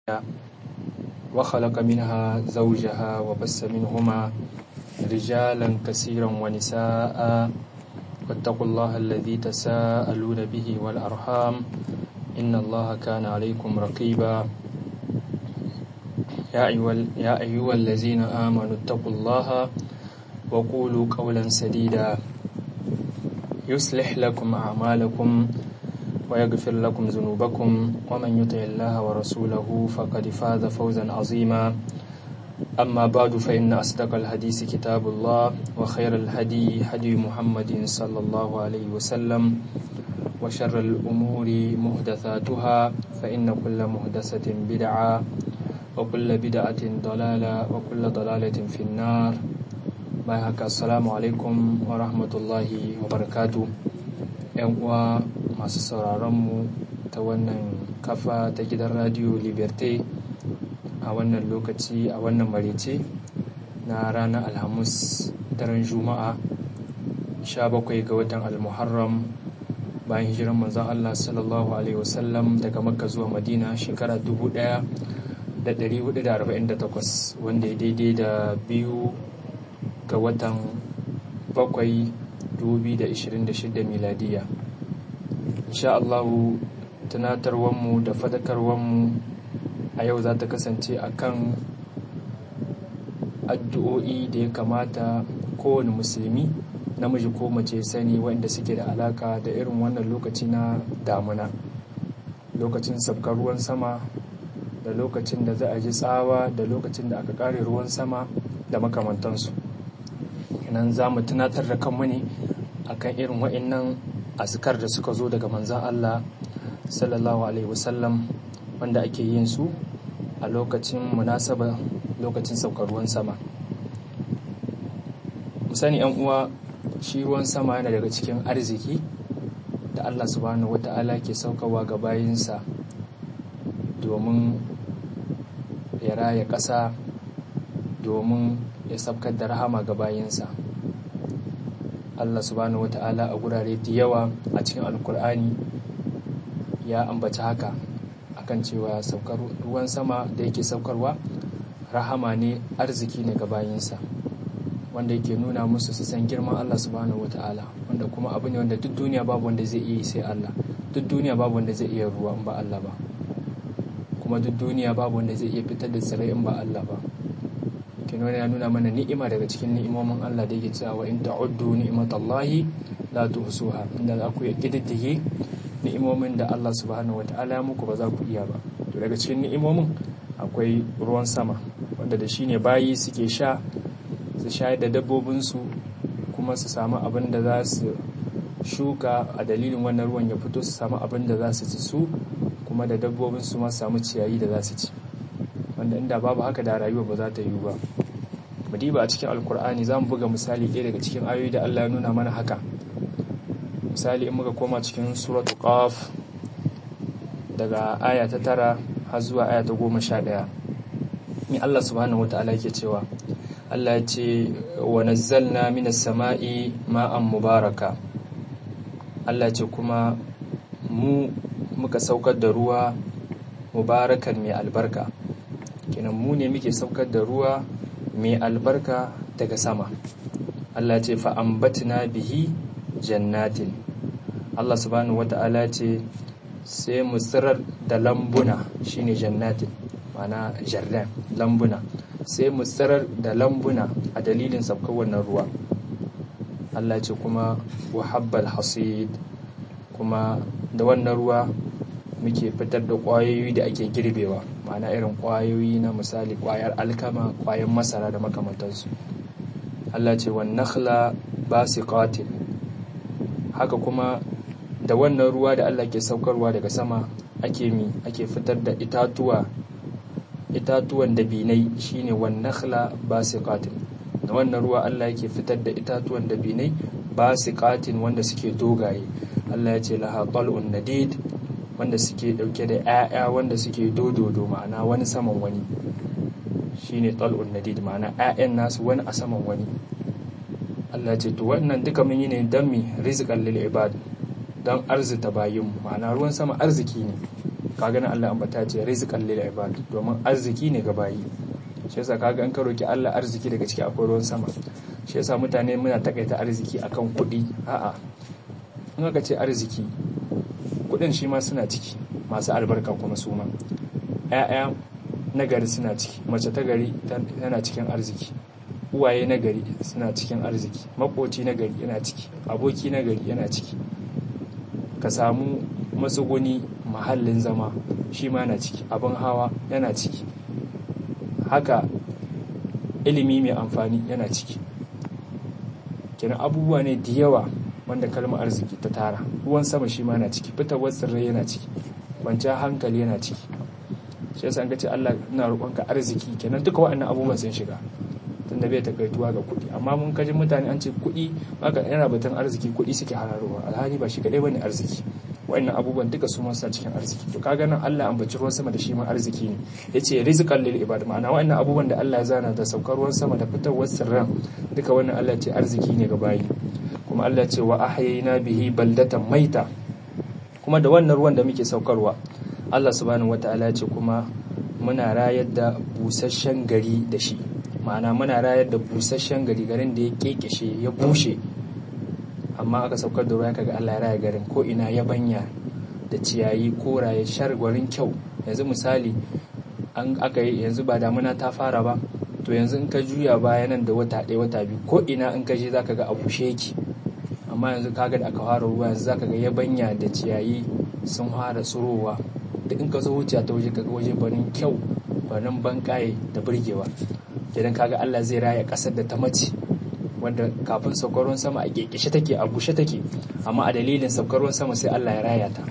وخلق منها زوجها وبث منهما رجالا كثيرا ونساء واتقوا الله الذي تساءلون به والأرحام إن الله كان عليكم رقيبا يا أيها الذين آمنوا اتقوا الله وقولوا قولا سديدا يصلح لكم أعمالكم ويغفر لكم ذنوبكم ومن يطع الله ورسوله فقد فاز فوزا عظيما أما بعد فإن أصدق الحديث كتاب الله وخير الهدي هدي محمد صلى الله عليه وسلم وشر الأمور محدثاتها فإن كل محدثة بدعة وكل بدعة ضلالة وكل ضلالة في النار. السلام عليكم ورحمة الله وبركاته. ‘Yan uwa masu sauraronmu ta wannan kafa ta gidan Radio Liberté a wannan lokaci a wannan marece na ranar Alhamis daren Juma'a 17 ga watan Al-Muharram bayan hijiran manzon Allah sallallahu alaihi wasallam daga Makka zuwa Madina shekara 1448 wanda ya daidai da 2 ga watan 7 2026 miladiya. Insha Allah tunatarwanmu da fadakarwanmu a yau za ta kasance akan addu'o'i da ya kamata kowane musulmi namiji ko mace sani waɗanda suke da alaka da irin wannan lokaci na damuna, lokacin sabkar ruwan sama da lokacin da za a ji tsawa da lokacin da aka ƙare ruwan sama da makamantansu. Nan za mu tunatar da kanmu ne akan irin wa'annan azkar da suka zo daga manzon Allah sallallahu alaihi wasallam wanda ake yin su a lokacin munasaba lokacin saukar ruwan sama. Mu sani ‘yan uwa, shi ruwan sama yana daga cikin arziki da Allah subhanahu wata'ala ke saukawa ga bayinsa domin ya raya ƙasa, domin ya sabkar da rahama ga bayinsa. Allah subhanahu wata'ala a gurare da yawa a cikin alkur'ani ya ambaci haka akan cewa saukar ruwan sama da yake saukarwa rahama ne, arziki ne ga bayinsa, wanda yake nuna musu su san girman Allah subhanahu wata'ala, wanda kuma abu ne wanda duk duniya babu wanda zai iya sai Allah, duk duniya babu wanda zai iya ruwa in ba Allah ba, kuma duk duniya babu wanda zai iya fitar da tsirrai in ba Allah ba. Kinoni ya nuna mana ni'ima daga cikin ni'imomin Allah da yake cewa in ta'uddu ni'matallahi la tuhsuha, inda za ku kididdige ni'imomin da Allah subhanahu wata'ala muku ba za ku iya ba. To daga cikin ni'imomin akwai ruwan sama wanda da shine bayi suke sha, su shayar da dabbobinsu kuma su samu abin da za su shuka, a dalilin wannan ruwan ya fito su samu abin da za su ci su kuma da dabbobinsu ma samu ciyayi da za su ci, wanda inda babu haka da rayuwa ba za ta yiwu ba. Madiba a cikin alkur'ani za mu buga misali ɗaya daga cikin ayoyi da Allah ya nuna mana haka. Misali in muka koma cikin suratu qaf daga aya ta 9 har zuwa aya ta 11, ni Allah subhanahu wata'ala yake cewa, Allah ya ce wa nazzalna minas sama'i ma'an mubaraka. Allah ce kuma mu muka saukar da ruwa mubarakan mai albarka, kenan mu ne muke saukar da ruwa mai albarka daga sama. Allah ce fa'ambatna bihi jannatin. Allah subhanahu wata'ala ce sai mu tsirar da lambuna, shine jannatin ma'ana jardin, lambuna, sai mu tsirar da lambuna a dalilin saukar wannan ruwa. Allah ce kuma wa habbal hasid, kuma da wannan ruwa muke fitar da ƙwayoyi da ake girbewa, ma'ana irin ƙwayoyi na misali ƙwayar alkama, ƙwayar masara da makamantansu. Allah ce wan nakhla basiqatin, haka kuma da wannan ruwa da Allah ke saukarwa daga sama ake fitar da itatuwan dabinai, shine wan nakhla basiqatin. Da wannan ruwa Allah yake fitar da itatuwan dabinai basiqatin wanda suke dogaye. Allah ya ce laha tal'un nadid, wanda suke dauke da 'ya'ya wanda suke dododo, ma'ana wani saman wani, shine tal'un nadid, ma'ana 'ya'yan nasu wani a saman wani. Allah ce to wannan duka mun yi ne don mi rizqan lil ibad, don arzita bayin, ma'ana ruwan sama arziki ne kaga nan Allah ambata ce rizqan lil ibad domin arziki ne ga bayi. Shi yasa kaga an ka roki Allah arziki daga ciki akwai ruwan sama. Shi yasa mutane muna takaita arziki akan kuɗi. A'a, in aka ce arziki kuɗin shi ma suna ciki, masu albarka kuma su ma. ‘Ya'ya nagari suna ciki, mace ta gari tana cikin arziki, uwaye nagari suna cikin arziki, makoci nagari yana ciki, aboki nagari yana ciki, ka samu matsuguni mahallin zama shi ma na ciki, abin hawa yana ciki, haka ilimi mai amfani yana ciki. Kenan abubuwa ne da yawa wanda kalmar arziki ta tara. Ruwan sama shi ma na ciki, fitowar tsirrai yana ciki, kwanciyar hankali yana ciki. Shi yasa an ga ce Allah ina roƙonka arziki, kenan duka waɗannan abubuwan sun shiga, tunda bai takaituwa ga kuɗi. Amma mun kaji mutane an ce kuɗi, haka yana batun arziki kuɗi suke hararowa, alhali ba shi kaɗai bane arziki. Waɗannan abubuwan duka su ma suna cikin arziki. To kaga nan Allah ambaci ruwan sama da shi ma arziki ne, yace rizqan lil ibad, ma'ana waɗannan abubuwan da Allah ya zana da saukar ruwan sama da fitowar tsirran duka wannan Allah ce arziki ne ga bayi. Kuma Allah ce wa ahyayna bihi baldatan maita, kuma da wannan ruwan da muke saukarwa Allah subhanahu wata'ala ce kuma muna rayar da busasshen gari da shi, ma'ana muna rayar da busasshen gari, garin da ya kekeshe ya bushe, amma aka saukar da ruwa kaga Allah ya raya garin, ko ina ya banya da ciyayi koraye shargwarin kyau. Yanzu misali an aka yi yanzu ba damuna ta fara ba, to yanzu in ka juya baya nan da wata ɗaya wata biyu ko ina in ka je zaka ga a bushe yake. Amma yanzu kaga da aka fara ruwa yanzu zaka ga ya banya da ciyayi sun fara tsurowa, duk in ka zo wuce ta waje kaga waje barin kyau, barin bankaye da burgewa. Idan kaga Allah zai raya kasar da ta mace, wanda kafin saukar ruwan sama a kekeshe take, a bushe take, amma a dalilin saukar ruwan sama sai Allah ya raya ta.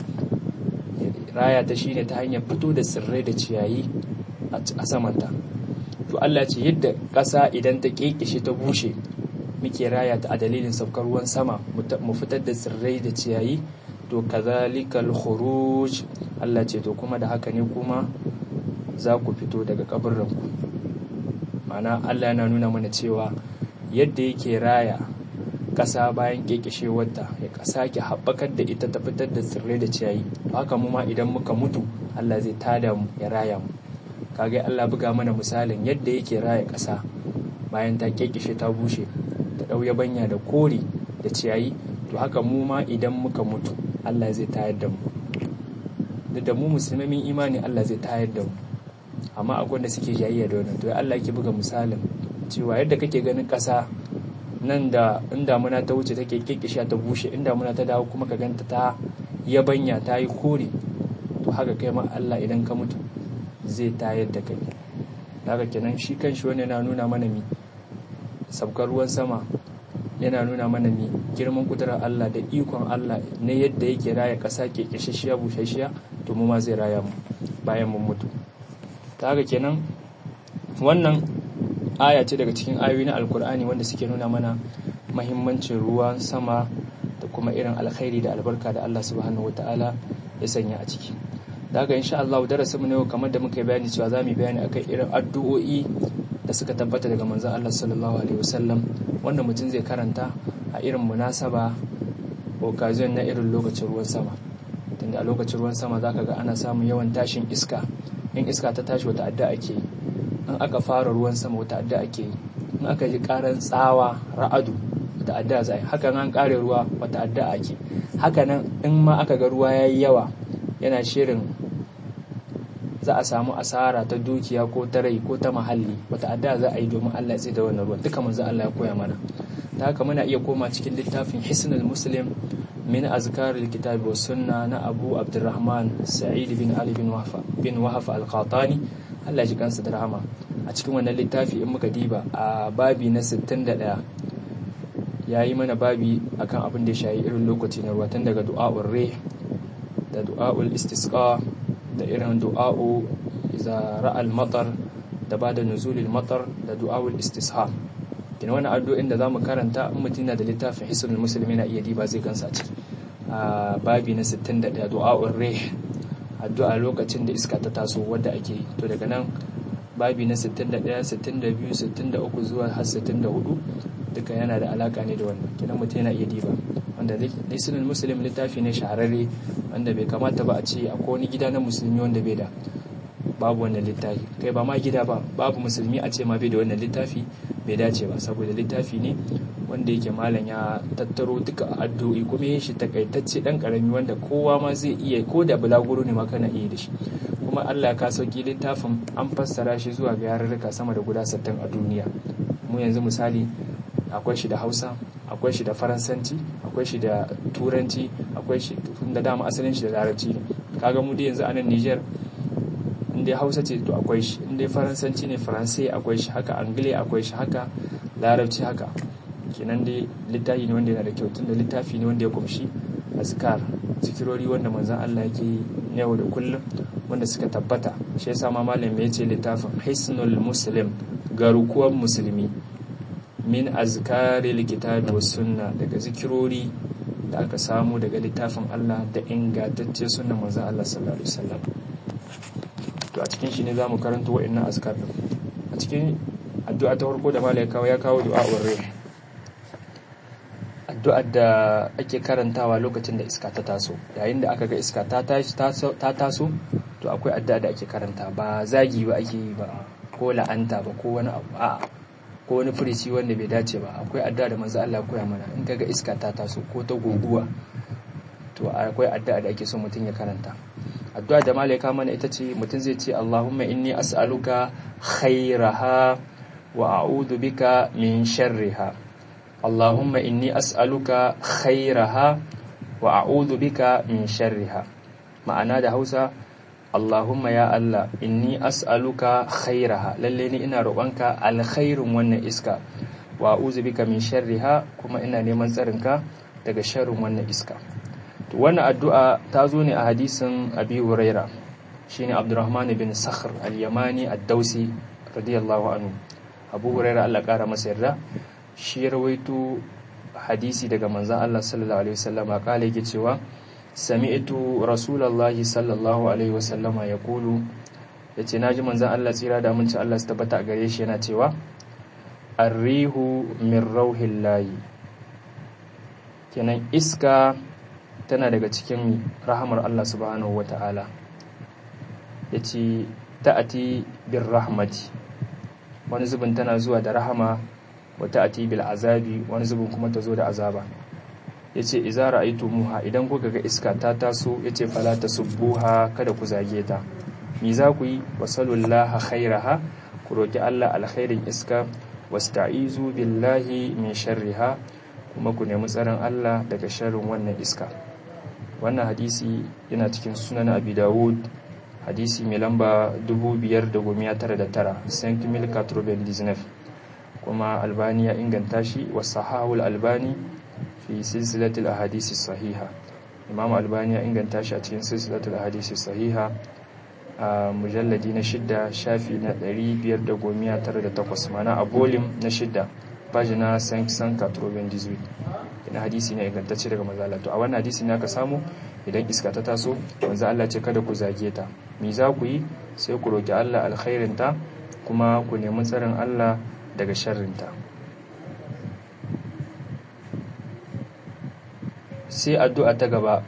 Raya ta shine ta hanyar fito da tsirrai da ciyayi a samanta. To Allah ce yadda ƙasa idan ta kekeshe ta bushe muke raya ta a dalilin saukar ruwan sama, mu fitar da tsirrai da ciyayi, to kazalikal khuruj, Allah ce to kuma da haka ne kuma za ku fito daga kaburranku. Ma'ana Allah yana nuna mana cewa yadda yake raya ƙasa bayan kekeshewarta, ya sake haɓakar da ita ta fitar da tsirrai da ciyayi, to haka mu ma idan muka mutu Allah zai tada mu ya raya mu. Kaga Allah buga mana misalin yadda yake raya ƙasa bayan ta kekeshe ta bushe, ta ɗau yabanya da kore da ciyayi, to haka mu ma idan muka mutu Allah zai tayar da mu. Da mu musulmi min imani Allah zai tayar da mu, amma akwai wanda suke jayayya da wannan. To Allah yake buga misalin cewa yadda kake ganin ƙasa nan da in damuna ta wuce take kekeshe ta bushe, in damuna ta dawo kuma ka ganta ta yabanya ta yi kore, to haka kai ma Allah idan ka mutu zai tayar da kai. Haka kenan shi kanshi wannan yana nuna mana mi sabkar ruwan sama, yana nuna mana mi girman kudurar Allah da ikon Allah ne yadda yake raya ƙasa kekeshashiya bushashiya, to mu ma zai raya mu bayan mun mutu. Ta haka kenan wannan aya ce daga cikin ayoyi na alkur'ani wanda suke nuna mana mahimmancin ruwan sama da kuma irin alkhairi da albarka da Allah subhanahu wataala ya sanya a ciki. Da haka insha Allah darasin mu ne kamar da muka yi bayani cewa zamu yi bayani akan irin addu'o'i da suka tabbata daga manzon Allah sallallahu alaihi wasallam, wanda mutum zai karanta a irin munasaba occasion na irin lokacin ruwan sama. Tunda a lokacin ruwan sama zaka ga ana samun yawan tashin iska, in iska ta tashi wata addu'a ake yi, in aka fara ruwan sama wata addu'a ake yi, in aka ji karan tsawa ra'adu wata addu'a za a yi, haka an kare ruwa wata addu'a ake. Haka nan in ma aka ga ruwa yayi yawa yana shirin za a samu asara ta dukiya ko ta rai ko ta mahalli, wata addu'a za a yi domin Allah ya tsida wannan ruwan. Duka manzo Allah ya koya mana. Ta haka muna iya koma cikin littafin Hisnul Muslim min azkaril kitabi was sunna na Abu Abdurrahman Sa'id bin Ali bin Wahaf al-Qatani, Allah ya ji kansa da rahama. A cikin wannan littafi in muka diba a babi na 61 yayi mana babi akan abin da ya shayi irin lokaci na ruwa, tun daga du'a'ur rih da du'a'ul istisqa da irin du'a'u iza ra'al matar da bada nuzulil matar da du'a'ul istishab. Kina wannan addu'o'in da zamu karanta in mutum yana da littafin Hisnul Muslim yana iya diba zai gansa a ciki. A babi na 61 du'a'ur rih, addu'a lokacin da iska ta taso wadda ake yi. To daga nan babi na 61, 62, 63 zuwa har 64 duka yana da alaka ne da wannan. Kina mutum yana iya diba wanda Hisnul Muslim littafi ne shahararre wanda bai kamata ba a ce akwai wani gida na musulmi wanda bai da babu wannan littafi, kai ba ma gida ba, babu musulmi a ce ma bai da wannan littafi, bai dace ba, saboda littafi ne wanda yake malam ya tattaro duka addu'o'i kuma yin shi takaitacce dan karami wanda kowa ma zai iya, ko da bulaguro ne ma kana iya da shi. Kuma Allah ya ka sauki littafin an fassara shi zuwa ga yarurruka sama da guda 60 a duniya. Mu yanzu misali akwai shi da Hausa, akwai shi da Faransanci, akwai shi da Turanci, akwai shi da dama asalin shi da Larabci ne. Kaga mu dai yanzu a nan Niger inda Hausa ce to akwai shi, inda Faransanci ne Faransai akwai shi, haka Angle akwai shi, haka Larabci haka. Kenan dai littafi ne wanda yana da kyau, tunda littafi ne wanda ya kumshi azkar, zikirori wanda manzon Allah yake yi yau da kullum wanda suka tabbata. Shi yasa ma malam ya ce littafin Hisnul Muslim, garukuwan musulmi, min azkaril kitabi was sunna, daga zikirori da aka samu daga littafin Allah da ingantacce sunnan manzon Allah sallallahu alaihi wasallam. To a cikin shi ne zamu karanta wa'annan azkar din. A cikin addu'a ta farko da malam ya kawo du'a urri, addu'ar da ake karantawa lokacin da iska ta taso. Yayin da aka ga iska ta taso to akwai addu'a da ake karanta, ba zagi ba ake yi ba, ko la'anta ba, ko wani abu a'a, ko wani furici wanda bai dace ba. Akwai addu'a da manzo Allah ya koya mana, in kaga iska ta taso ko ta guguwa to akwai addu'a da ake so mutum ya karanta. Addu'a da malaika mana ita ce mutum zai ce Allahumma inni as'aluka khairaha wa a'udhu bika min sharriha. Allahumma inni as'aluka khairaha wa a'udhu bika min sharriha. Ma'ana da Hausa, Allahumma ya Allah inni as'aluka khairaha, lalle ni ina roƙonka alkhairin wannan iska, wa a'udhu bika min sharriha, kuma ina neman tsarinka daga sharrin wannan iska. To wannan addu'a ta zo ne a hadisin Abi Huraira, shine Abdurrahman bin Sakhr al-Yamani ad-Dausi radiyallahu anhu. Abu Huraira Allah ƙara masa yarda, shi ya rawaito hadisi daga manzon Allah sallallahu alaihi wasallam, kale yake cewa sami'tu rasulullahi sallallahu alaihi wasallama yaqulu, yace naji manzon Allah tsira da aminci Allah su tabbata a gare shi yana cewa arrihu min rauhillahi, kenan iska tana daga cikin rahamar Allah subhanahu wata'ala. Yace ta'ati bir rahmati, wani zubin tana zuwa da rahama, wa ta'ati bil azabi, wani zubin kuma ta zo da azaba. Yace idza ra'aytumuha, idan kuka ga iska ta taso, yace fala tasubbuha, kada ku zage ta. Me za ku yi? Wasallallahu khairaha, ku roki Allah alkhairin iska, wasta'izu billahi min sharriha, kuma ku nemi tsaron Allah daga sharrin wannan iska. Wannan hadisi yana cikin sunan Abi Dawud, hadisi mai lamba 5909 5,099, kuma Albani ya inganta shi, wa sahahul Albani fi silsilatul ahadisi sahiha. Imam Albani ya inganta shi a cikin silsilatul ahadisi sahiha a mujalladi na 6 shafi na 598, mana a volume na 6 pagina 598. Ina hadisi ne ingantacce daga manzo Allah. To a wannan hadisi ne aka samu idan iska ta taso, manzo Allah ce kada ku zage ta. Me za ku yi? Sai ku roki Allah alkhairin ta, kuma ku nemi tsarin Allah daga sharrin ta. Sai addu'a ta gaba,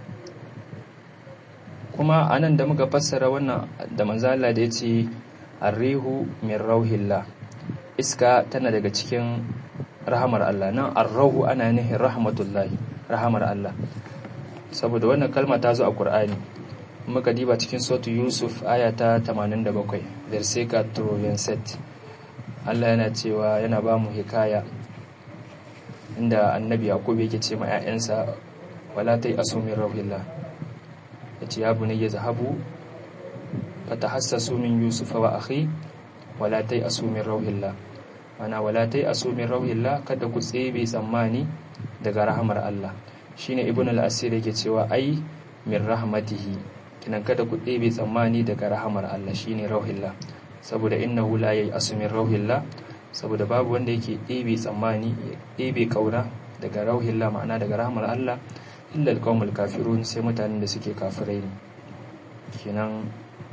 kuma anan da muka fassara wannan da manzo Allah da yace arrihu min rauhillah, iska tana daga cikin rahamar Allah. Nan ar-rauhu ana nihin rahmatullahi, rahamar Allah, saboda wannan kalma ta zo a Qur'ani. Muka diba cikin suratu Yusuf aya ta 87 verset 87, Allah yana cewa, yana ba mu hikaya inda annabi Yaqub yake ce ma 'ya'yansa wala tai asumi rauhillah, yace ya bunayya zahabu fatahassasu min Yusuf wa akhi wala tai asumi rauhillah, ana wala tai asumi rauhillah, kada ku tsebe tsammani daga rahamar Allah. Shine Ibn al-Asir yake cewa ai min rahmatihi, kinan kada ku tsebe tsammani daga rahamar Allah, shine rauhillah, saboda innahu la ya'asu min rauhillah, saboda babu wanda yake ɗebe tsammani, ɗebe kauna daga rauhillah, ma'ana daga rahmar Allah, illa alqaumul kafirun, sai mutanen da suke kafirai ne. Kenan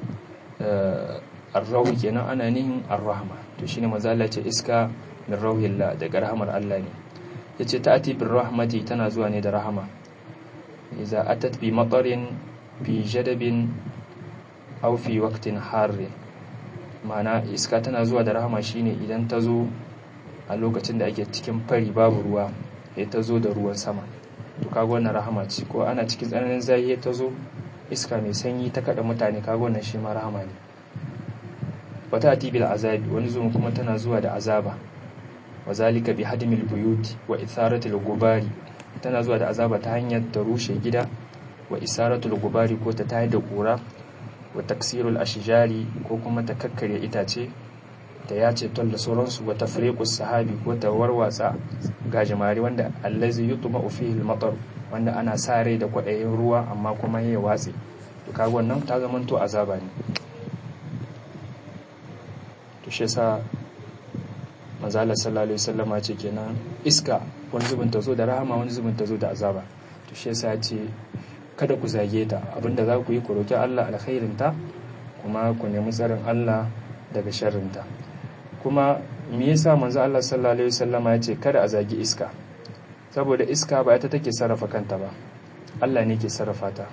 ar-rauh kenan ana nihin ar-rahma. To shine manzo Allah ce iska min rauhillah, daga rahmar Allah ne. yace ta'ati bir rahmati tana zuwa ne da rahama idza atat bi matarin fi jadabin aw fi waqtin harr ma'ana iska tana zuwa da rahama shine idan ta zo a lokacin da ake cikin fari babu ruwa ya ta zo da ruwan sama to kaga wannan rahama ce, ko ana cikin tsananin zafi ta zo iska mai sanyi ta kada mutane kaga wannan shi ma rahama ne. wata atibil azabi wani zuwan kuma tana zuwa da azaba wazalika bi hadmil buyut wa itharatil gubari tana zuwa da azaba ta hanyar ta rushe gida wa isaratul gubari ko ta tayar da kura wa taksirul ashjari ko kuma ta kakkare itace ta yace tol da sauransu wa tafriqus sahabi ko ta warwatsa gajimare wanda allazi yutma fihi al-matar wanda ana sare da kwadayin ruwa amma kuma yayi watsi to kaga wannan ta zamanto azaba ne. to shi yasa manzo Allah sallallahu alaihi wasallama ce kenan iska wani zubin ta zo da rahama wani zubin ta zo da azaba. to shi yasa ce kada ku zage ta, abinda za ku yi ku roki Allah alkhairinta kuma ku nemi tsarin Allah daga sharrinta. kuma me yasa manzo Allah sallallahu alaihi wasallama ya ce kada a zagi iska? saboda iska ba ita take sarrafa kanta ba, Allah ne ke sarrafa ta.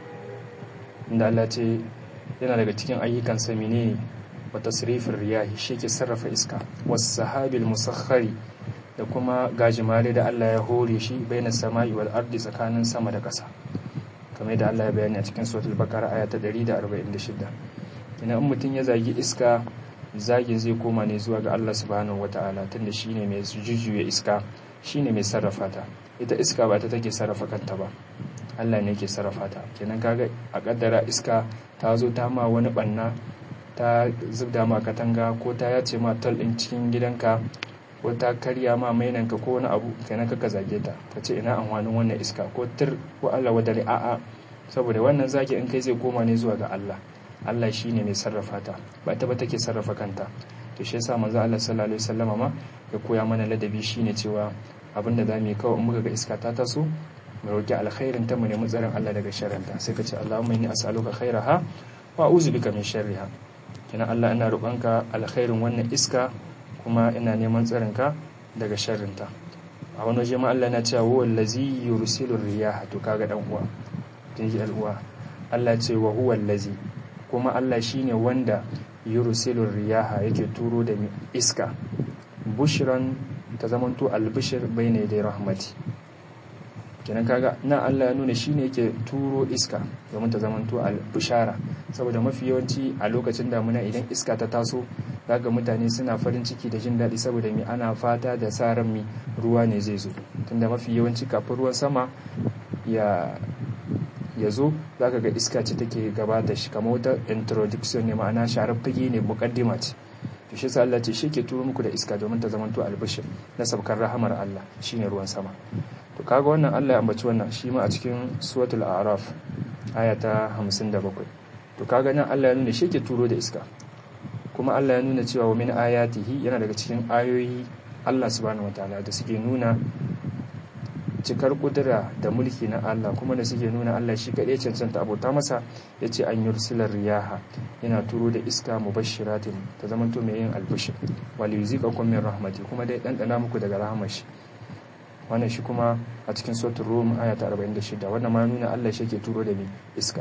inda Allah ce yana daga cikin ayyukan sa menene wa tasrifir riyahi, shi ke sarrafa iska, was sahabil musakhkhari da kuma gajimare da Allah ya hore shi baina sama'i wal ardi tsakanin sama da ƙasa, kamar da Allah ya bayani a cikin suratul baqara aya ta 146. ina in mutun ya zagi iska zagin zai koma ne zuwa ga Allah subhanahu wataala, tunda shine mai jujjuya iska, shine mai sarrafa ta. ita iska ba ta take sarrafa kanta ba, Allah ne yake sarrafa ta. kenan kaga a kaddara iska ta zo ta ma wani banna, ta zubda ma katanga ko ta yace ma tal din cikin gidanka ko ta karya ma mainanka ko wani abu, kenan kaka zage ta kace ina amfanin wannan iska ko tir ko Allah wadare a'a, saboda wannan zagi in kai zai koma ne zuwa ga Allah. Allah shine mai sarrafa ta, ba ta ba take sarrafa kanta. to shi yasa manzo Allah sallallahu alaihi wasallama ma ya koya mana ladabi, shine cewa abinda zamu yi kawai in muka ga iska ta taso mu roki alkhairin ta, mu nemi tsarin Allah daga sharrin ta. sai ka ce Allahumma inni as'aluka khairaha wa a'udhu bika min sharriha. kina Allah ina roƙonka alkhairin wannan iska kuma ina neman tsarin ka daga sharrin ta. a wani waje ma Allah yana cewa huwa allazi yursilu riyaha. to kaga dan uwa dinji al'uwa, Allah ce wa huwa allazi, kuma Allah shine wanda yursilu riyaha yake turo da iska bushran ta zamanto albishir bayna yaday rahmati. kenan kaga nan Allah ya nuna shine yake turo iska domin ta zamanto albishara, saboda mafi yawanci a lokacin damuna idan iska ta taso zaga mutane suna farin ciki da jin daɗi, saboda mi ana fata da sa ran mi ruwa ne zai zo, tunda mafi yawanci kafin ruwan sama ya zo za ka ga iska ce take gabata shi, kamar wata introduction ne, ma'ana sharar fage ne, mukaddima ce. to shi sa Allah ce shi ke turo muku da iska domin ta zamanto albishir na sabkar rahamar Allah, shine ruwan sama. to kaga wannan Allah ya ambaci wannan shi ma a cikin suratul a'raf aya ta 57. to kaga nan Allah ya nuna shi ke turo da iska, kuma Allah ya nuna cewa wa min ayatihi, yana daga cikin ayoyi Allah subhanahu wataala da suke nuna cikar kudura da mulki na Allah, kuma da suke nuna Allah shi kaɗai cancanta abota masa. ya ce an yursilar riyaha, yana turo da iska mubashiratin ta zamanto mai yin albishir, wali yuzikakum min rahmati, kuma dai ɗanɗana muku daga rahamar shi. wannan shi kuma a cikin suratul rum aya ta 46. wannan ma nuna Allah shi ke turo da mai iska.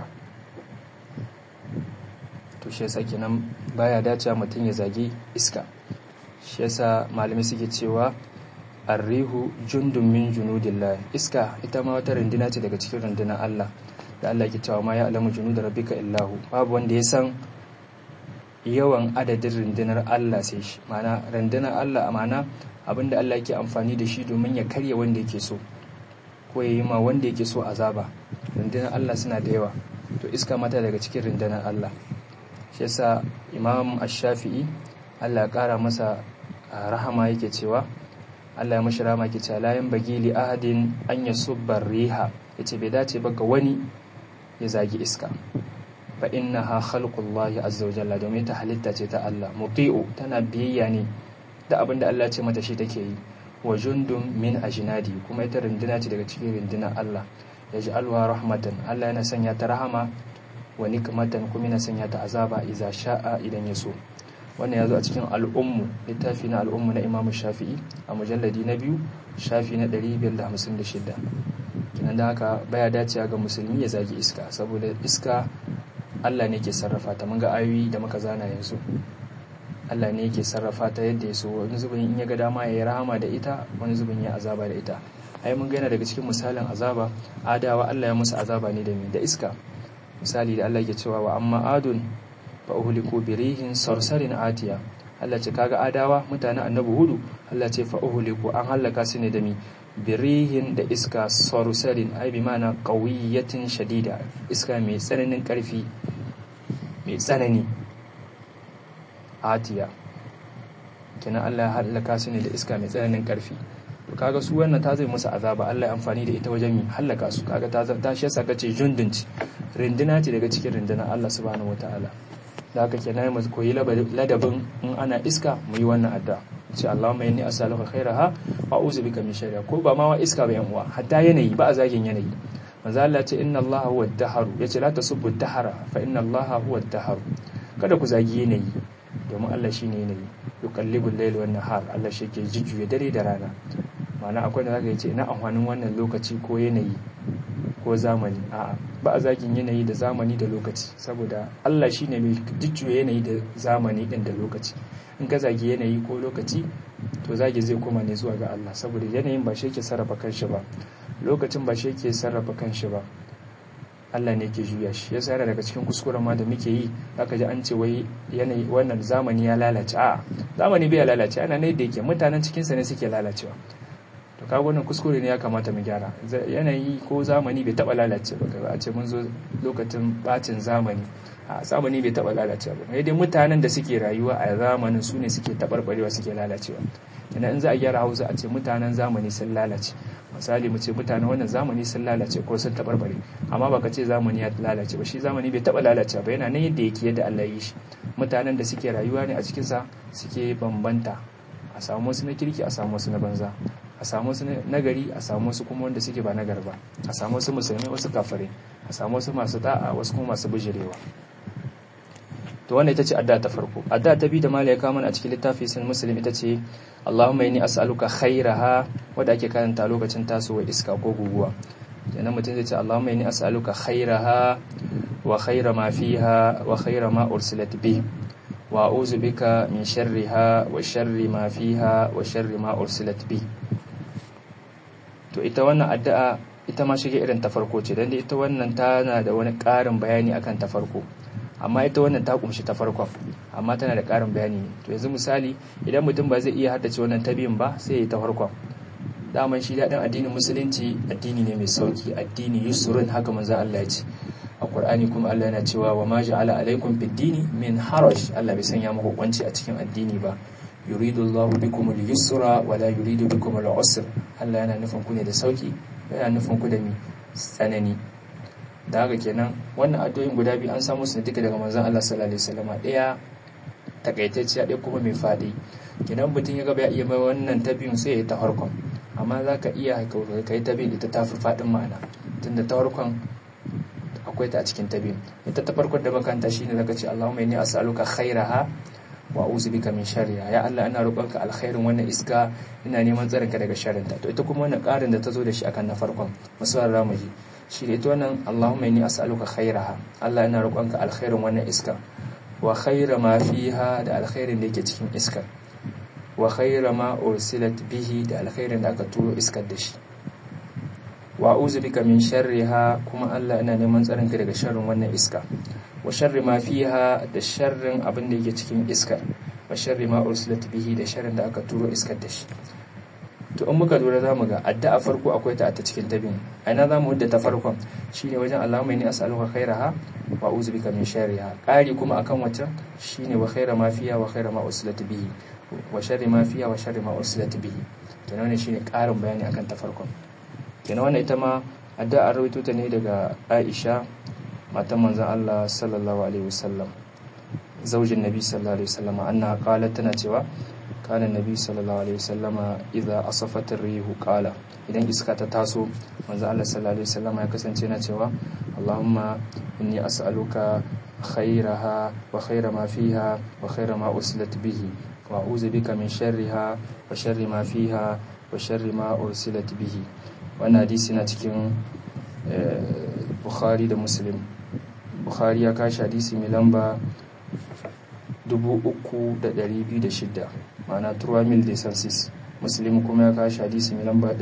to shi yasa kenan baya dace mutum ya zagi iska. shi yasa malamai suke cewa arrihu jundun min junudillah, iska ita ma wata runduna ce daga cikin rundunar Allah, da Allah ke cewa ma ya alamu junud rabbika illahu, babu wanda ya san yawan adadin rundunar Allah sai shi. ma'ana rundunar Allah, ma'ana abinda Allah yake amfani da shi domin ya karya wanda yake so ko ya yi ma wanda yake so azaba. rundunar Allah suna da yawa, to iska mata daga cikin rundunar Allah. shi yasa Imam Ash-Shafi'i Allah ya kara masa rahama yake cewa, Allah ya mashi rama ke cewa layan bagi li ahadin an yasubba riha, yace bai dace ba ga wani ya zagi iska. fa innaha khalqullahi azza wa jalla, domin ta halitta ce ta Allah, muti'u tana biyayya ne da abinda Allah ya ce mata shi take yi, wa jundun min ajnadi, kuma ita rinduna ce daga cikin rindunan Allah. yaj'alha rahmatan, Allah yana sanya ta rahama, wa nikmatan, kuma yana sanya ta azaba idza sha'a, idan ya so. wannan ya zo a cikin al'ummu, littafi na al'ummu na Imam Shafi'i a mujalladi na 2 shafi na 556. kinan da haka baya dacewa ga musulmi ya zagi iska, saboda iska Allah ne ke sarrafa ta. Mun ga ayoyi da muka zana yanzu, Allah ne yake sarrafa ta yadda ya so, wani zubin in ya ga dama ya yi rahama da ita, wani zubin ya azaba da ita. Ai mun gana daga cikin misalin azaba, adawa Allah ya musu azaba ne da iska. Misali da Allah yake cewa wa amma adun fa uhliku birihin sarsarin atiya. Allah ce kaga adawa mutanen annabi hudu, Allah ce fa uhliku an halaka su ne da mi birihin da iska sarsarin, ai bi ma'ana qawiyatin shadida, iska mai tsananin karfi, mai tsanani, atiya kenan Allah ya halaka su ne da iska mai tsananin karfi. To kaga su wannan ta zai musu azaba, Allah ya amfani da ita wajen mi halaka su. Kaga ta shi yasa kace jundunci, rinduna ce daga cikin rundunar Allah subhanahu wataala. Da haka kenan mu koyi ladabin in ana iska mu yi wannan addu'a, ce Allahumma inni as'aluka khairaha wa a'udhu bika min sharriha. Ko ba ma wa iska ba yan uwa, hatta yanayi ba a zagin yanayi. Manzo Allah ce inna Allah huwa ad-dahar, yace la tasubbu ad-dahara fa inna Allah huwa ad-dahar. Kada ku zagi yanayi, domin Allah shine yanayi. Yuqallibu al-layla wan nahar, Allah shi ke jujjuya dare da rana. Ma'ana akwai da zaka yace ina amfanin wannan lokaci ko yanayi ko zamani. A'a, ba a zagin yanayi da zamani da lokaci, saboda Allah shine mai jujjuya yanayi da zamani din da lokaci. In ka zagi yanayi ko lokaci, to zagi zai koma ne zuwa ga Allah, saboda yanayin ba shi yake sarrafa kanshi ba, lokacin ba shi yake sarrafa kanshi ba, Allah ne ke juya shi. Yasa yana daga cikin kuskuren ma da muke yi, zaka ji an ce wai yanayi wannan zamani ya lalace. A'a, zamani bai lalace, ana ne da yake, mutanen cikin sa ne suke lalacewa. To kaga wannan kuskure ne, ya kamata mu gyara. Yanayi ko zamani bai taba lalace ba, kaga a ce mun zo lokacin bacin zamani. A zamani bai taba lalacewa ba, dai mutanen da suke rayuwa a zamanin su ne suke tabarbarewa, suke lalacewa. Ina in za a gyara Hausa a ce mutanen zamani sun lalace. Misali mu ce mutanen wannan zamani sun lalace ko sun tabarbare, amma baka ce zamani ya lalace ba. Shi zamani bai taba lalace ba, yana nan yadda yake, yadda Allah ya yi shi. Mutanen da suke rayuwa ne a cikin sa suke bambanta, a samu wasu na kirki, a samu wasu na banza, a samu wasu nagari, a samu wasu kuma wanda suke ba nagari ba, a samu wasu musulmai, wasu kafirai, a samu wasu masu da'a, wasu kuma masu bijirewa. To wannan ita ce addu'a ta farko. Addu'a ta biyu da malai ya kawo mana a cikin littafi sun Muslim ita ce Allahumma inni as'aluka khairaha, wanda ake karanta lokacin tasowar iska ko guguwa. Kenan mutum zai ce Allahumma inni as'aluka khairaha wa khaira ma fiha wa khaira ma ursilat bih wa a'udhu bika min sharriha wa sharri ma fiha wa sharri ma ursilat bih. To ita wannan addu'a ita ma shige irin ta farko ce, dan ita wannan tana da wani ƙarin bayani akan ta farko. Amma ita wannan ta kumshi ta farkon, amma tana da ƙarin bayani ne. To yanzu misali, idan mutum ba zai iya haddace wannan ta biyun ba, sai ya yi ta farkon. Daman shi daɗin addinin musulunci addini ne mai sauki, addini yusrun, haka manzo Allah ya ce a Qur'ani. Kuma Allah yana cewa wa ma ja'ala alaikum fid dini min haraj, Allah bai sanya muku kunci a cikin addini ba. Yuridu Allahu bikum al-yusra wa la yuridu bikum al-usra. Allah yana nufin ku ne da sauki, yana nufin ku da tsanani. Da haka kenan wannan addu'o'in guda biyu an samu su duka daga manzon Allah sallallahu alaihi wasallam, daya takaitacciya, daya kuma mai fadi. Kenan mutum ya ga ya iya mai wannan ta biyun sai ya ta farkon, amma zaka iya kai ta biyun ita ta fi fadin ma'ana, tunda ta farkon akwai ta a cikin ta biyun. Ita ta farkon da makanta shine zaka ce Allahumma inni as'aluka khairaha wa a'udhu bika min sharriha. Ya Allah, ina roƙonka alkhairin wannan iska, ina neman tsarinka daga sharrinta. To ita kuma wannan ƙarin da ta zo da shi akan na farkon, musuwar ramuji shi ne ita wannan Allahumma inni as'aluka khairaha, Allah ina roƙonka alkhairin wannan iska, wa khaira ma fiha, da alkhairin da yake cikin iskar, wa khaira ma ursilat bihi, da alkhairin da aka turo iskar da shi, wa a'udhu bika min sharriha, kuma Allah ina neman tsarinka daga sharrin wannan iska, wa sharri ma fiha, da sharrin abin da yake cikin iskar, wa sharri ma ursilat bihi, da sharrin da aka turo iskar da shi. To in muka lura zamu ga addu'a farko akwai ta a cikin tabin. Aina zamu hudda ta farkon shine wajen Allahumma inni as'aluka khairaha wa a'udhu bika min sharriha. Ƙari kuma akan wacce shine wa khaira ma fiha wa khaira ma ursilat bihi wa sharri ma fiha wa sharri ma ursilat bihi. To wannan shine ƙarin bayani akan ta farkon. Kenan wannan ita ma addu'a rawaito ta ne daga Aisha, matan manzon Allah sallallahu alaihi wasallam, zaujin Nabi sallallahu alaihi wasallam, annaha qalat, tana cewa kana Nabi sallallahu alaihi wasallama idza asafat ar-rihu qala, idan iska ta taso manzo Allah sallallahu alaihi wasallama ya kasance na cewa Allahumma inni as'aluka خيرها وخير ما فيها وخير ما أرسلت به وأعوذ بك من شرها وشر ما فيها وشر ما أرسلت به. wannan hadisi na cikin Bukhari da Muslim. Bukhari ya kashi hadisi mai lamba 3206 ma'ana 3000 Muslim kuma ya kashi hadisi mai lamba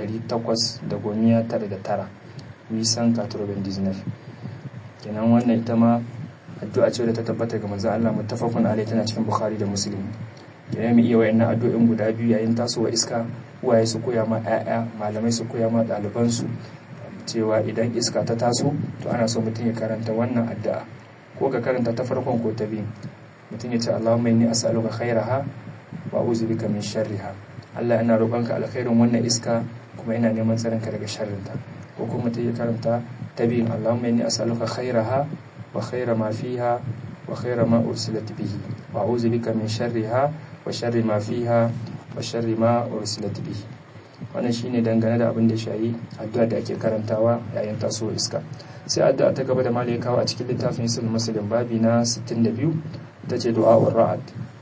899 wisan 99. kenan wannan ita ma addu'a ce da ta tabbata ga manzon Allah muttafaqun alai, tana cikin Bukhari da Muslim. kenan mu iya wayannan addu'o'in guda biyu yayin tasowa iska, uwaye su koya ma 'ya'ya, malamai su koya ma ɗalibansu cewa idan iska ta taso to ana so mutum ya karanta wannan addu'a, ko ka karanta ta farkon ko ta biyu. mutum ya ce Allahumma inni as'aluka khairaha wa a'udhu bika min sharriha. Allah ina roƙonka alkhairin wannan iska kuma ina neman tsarinka daga sharrinta. ko kuma mutum ya karanta ta biyu Allahumma inni as'aluka khairaha wa khaira ma fiha wa khaira ma ursilat bihi wa a'udhu bika min sharriha wa sharri ma fiha wa sharri ma ursilat bihi. wannan shine dangane da abin da shayi addu'a da ake karantawa yayin tasowar iska. sai addu'a ta gaba da malaikawa a cikin littafin Sahih Muslim babi na 62 ita ce du'a'ur ra'ad.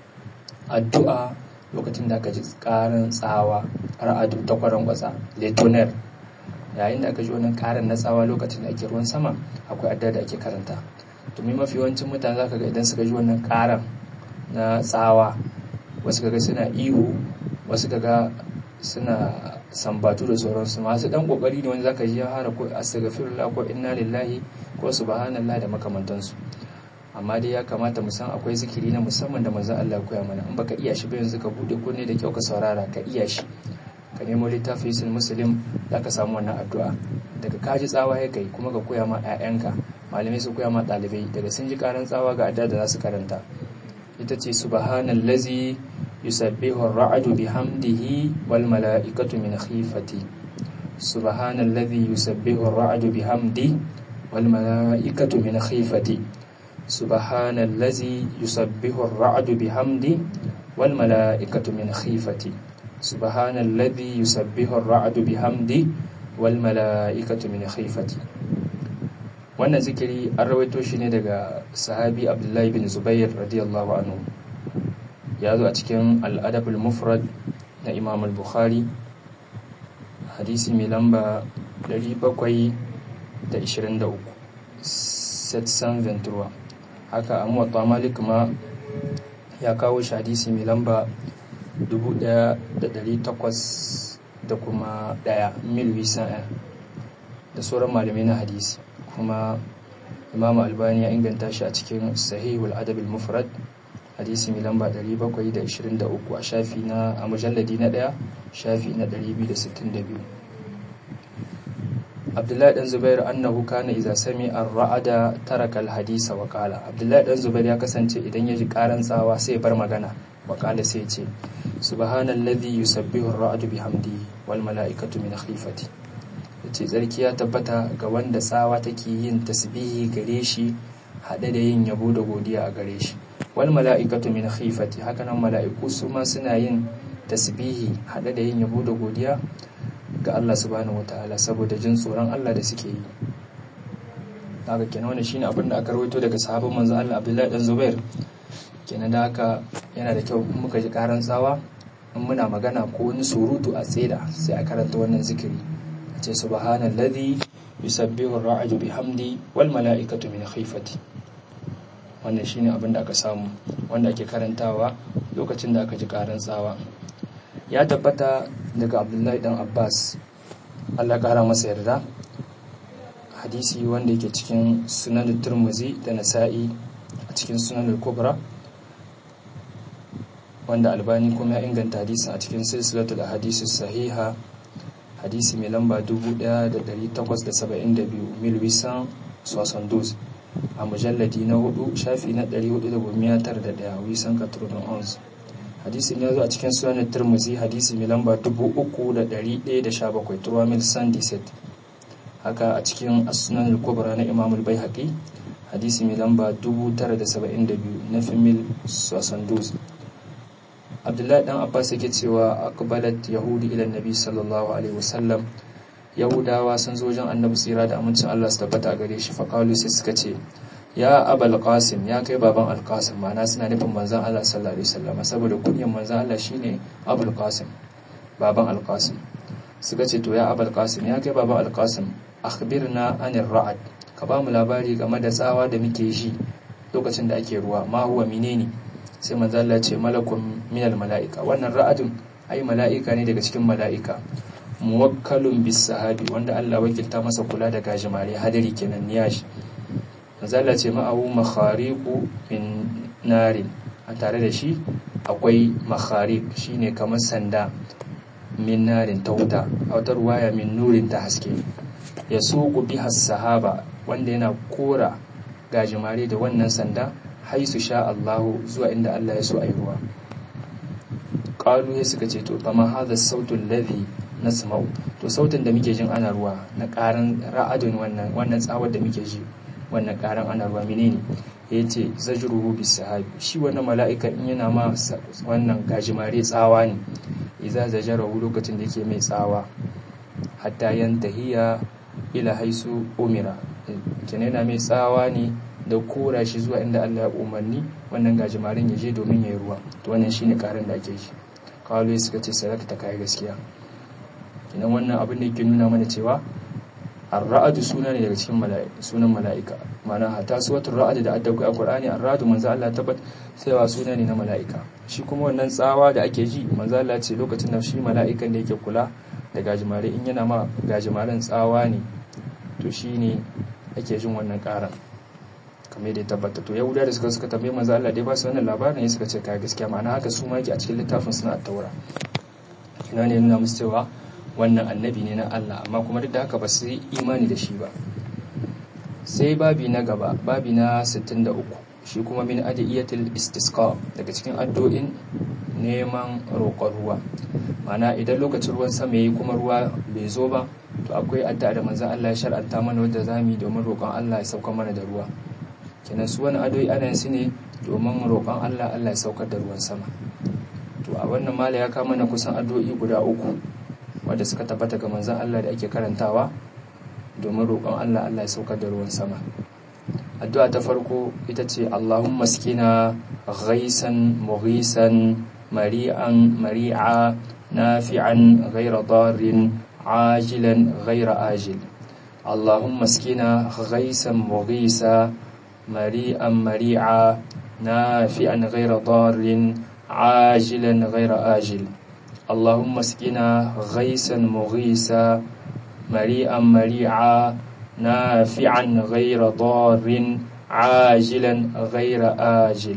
addu'a lokacin da aka ji karan tsawa, ra'adu ta kwaran kwatsa, letoner. yayin da aka ji wannan karan na tsawa lokacin da ake ruwan sama, akwai addu'a da ake karanta. domin mafi yawancin mutane zaka ga idan suka ji wannan karan na tsawa, wasu kaga suna ihu, wasu kaga suna sambatu da sauransu. masu dan kokari ne wani zaka ji ya hara ko astaghfirullah ko inna lillahi ko subhanallah da makamantansu. amma dai ya kamata mu san akwai zikiri na musamman da manzon Allah ya koya mana. in baka iya shi ba yanzu ka bude kunne da kyau ka saurara, ka iya shi, ka nemo littafin Sahih Muslim zaka samu wannan addu'a. daga kaji tsawa ya kai kuma ka koya ma 'ya'yanka, malamai su koya ma ɗalibai, daga sun ji karan tsawa ga addu'a da za su karanta. ita ce subhanallazi yusabbihu ar-ra'du bihamdihi wal mala'ikatu min khifati. subhanallazi yusabbihu ar-ra'du bihamdihi wal mala'ikatu min khifati. subhanallazi yusabbihu ar-ra'du bihamdihi wal mala'ikatu min khifati. subhanallazi yusabbihu ar-ra'du bihamdihi wal mala'ikatu min khifati. wannan zikiri an rawaito shi ne daga sahabi Abdullahi bin Zubair radiyallahu anhu. ya zo a cikin al-Adab al-Mufrad na Imam al-Bukhari, hadisi mai lamba 723 723. haka Muwatta Malik ma ya kawo shi hadisi mai lamba 1800 da kuma 1801 da sauran malamai na hadisi. kuma Imam Albani ya inganta shi a cikin Sahihul Adab al-Mufrad, hadisi mai lamba 723 a mujalladi na 1 shafi na 262. Abdullahi dan Zubair annahu kana idza sami'a ar-ra'ada taraka al-hadisa wa qala. Abdullahi dan Zubair ya kasance idan ya ji karan tsawa sai ya bar magana, wa qala sai ya ce subhanallazi yusabbihu ar-ra'du bihamdihi wal mala'ikatu min khifati. yace tsarki ya tabbata ga wanda tsawa take yin tasbihi gare shi hade da yin yabo da godiya a gare shi, wal mala'ikatu min khifati. haka nan mala'iku su ma suna yin tasbihi hade da yin yabo da godiya ga Allah subhanahu wataala saboda jin tsoron Allah da suke yi. haka kenan wannan shine abin da aka rawaito daga sahabban manzo Allah Abdullahi dan Zubair. kenan da haka yana da kyau muka ji karan tsawa, in muna magana ko wani surutu a tseda sai a karanta wannan zikiri, a ce subhanallazi yusabbihu ar-ra'du bihamdi wal mala'ikatu min khifati. wannan shine abin da aka samu wanda ake karantawa lokacin da aka ji karan tsawa. ya tabbata daga Abdullahi dan Abbas, Allah kara masa yarda, hadisi wanda yake cikin Sunan Tirmidhi da Nasa'i a cikin Sunan al-Kubra, wanda Albani kuma ya inganta hadisin a cikin silsilatul ahadith sahiha, hadisi mai lamba 1872 milwisan 72 a mujalladi na 4 shafi na 491 wisan 91. hadisin ya zo a cikin Sunan Tirmidhi hadisi mai lamba 3117 turamil sandiset. haka a cikin As-Sunan al-Kubra na Imam al-Baihaqi hadisi mai lamba 972 na fimil 72. Abdullahi dan Abbas yake cewa aqbalat yahudi ila nabi sallallahu alaihi wasallam, yahudawa sun zo wajen annabi tsira da amincin Allah su tabbata gare shi, fa qalu sai suka ce ya abul qasim, ya kai baban al-qasim, ma'ana suna nufin manzon Allah sallallahu alaihi wasallam saboda kunyan manzon Allah shine abul qasim, baban al-qasim. Suka ce to ya abul qasim, ya kai baban al-qasim, akhbirna anir ra'd, ka ba mu labari game da tsawa da muke ji lokacin da ake ruwa, ma huwa menene? Sai manzon Allah ce malakun minal mala'ika, wannan ra'adun ai mala'ika ne daga cikin mala'ika, muwakkalun bis sahabi, wanda Allah wakilta masa kula da gajimare, hadari kenan niyashi. Manzala ce ma'ahu makhariqu min narin, a tare da shi akwai makhariq shine kamar sanda, min narin ta wuta, a wata ruwaya min nurin ta haske, yasuqu biha sahaba, wanda yana kora gajimare da wannan sanda, haisu sha Allahu, zuwa inda Allah ya so ayi ruwa. Qalu ya suka ce to fama hadha sautu alladhi nasma'u, to sautin da muke jin ana ruwa na karan ra'adun, wannan tsawar da muke ji, wannan karan ana ruwa menene? Yace zajruhu bis sahabi, shi wannan mala'ika in yana ma wannan gajimare tsawa ne, idza zajarahu, lokacin da yake mai tsawa, hatta yantahiya ila haisu umira, kenan yana mai tsawa ne da kora shi zuwa inda Allah ya umarni wannan gajimaren ya je domin ya yi ruwa. To wannan shine karan da ake ji. Kawai suka ce sadaka ta kai gaskiya. Idan wannan abin da yake nuna mana cewa ar-ra'd suna ne daga cikin sunan mala'ika, ma'ana hatta suwatul ra'd da addaku a Qur'ani, ar-ra'd manzo Allah tabbat cewa suna ne na mala'ika. Shi kuma wannan tsawa da ake ji, manzo Allah ce lokacin da shi mala'ikan da yake kula da gajimare in yana ma gajimaren tsawa ne, to shine ake jin wannan karan kamar da ya tabbata. To yahuda da suka tambaye manzo Allah dai ba su wannan labarin, suka ce kai gaskiya, ma'ana haka su ma yake a cikin littafin suna at-taura. Ina ne nuna musu cewa wannan annabi ne na Allah, amma kuma duk da haka ba su yi imani da shi ba. Sai babi na gaba, babi na 63, shi kuma min adiyatil istisqa, daga cikin addu'in neman roƙon ruwa. Ma'ana idan lokacin ruwan sama yayi kuma ruwa bai zo ba, to akwai addu'a da manzon Allah ya shar'anta mana wanda zamu yi domin roƙon Allah ya sauka mana da ruwa. Kenan su wani addu'o'i ana yin su ne domin roƙon Allah ya saukar da ruwan sama. To a wannan mala ya kama mana kusan addu'o'i guda 3 wanda suka tabbata ga manzon Allah da ake karantawa domin roƙon Allah ya saukar da ruwan sama. Addu'a ta farko ita ce Allahumma askina ghaisan mughisan mari'an mari'a nafi'an ghayra darrin ajilan ghayra ajil. Allahumma askina ghaisan mughisa mari'an mari'a nafi'an ghayra darrin ajilan ghayra ajil. اللهم اسقنا غيثا مغيثا مريئا مريعا نافعا غير ضار عاجلا غير آجل.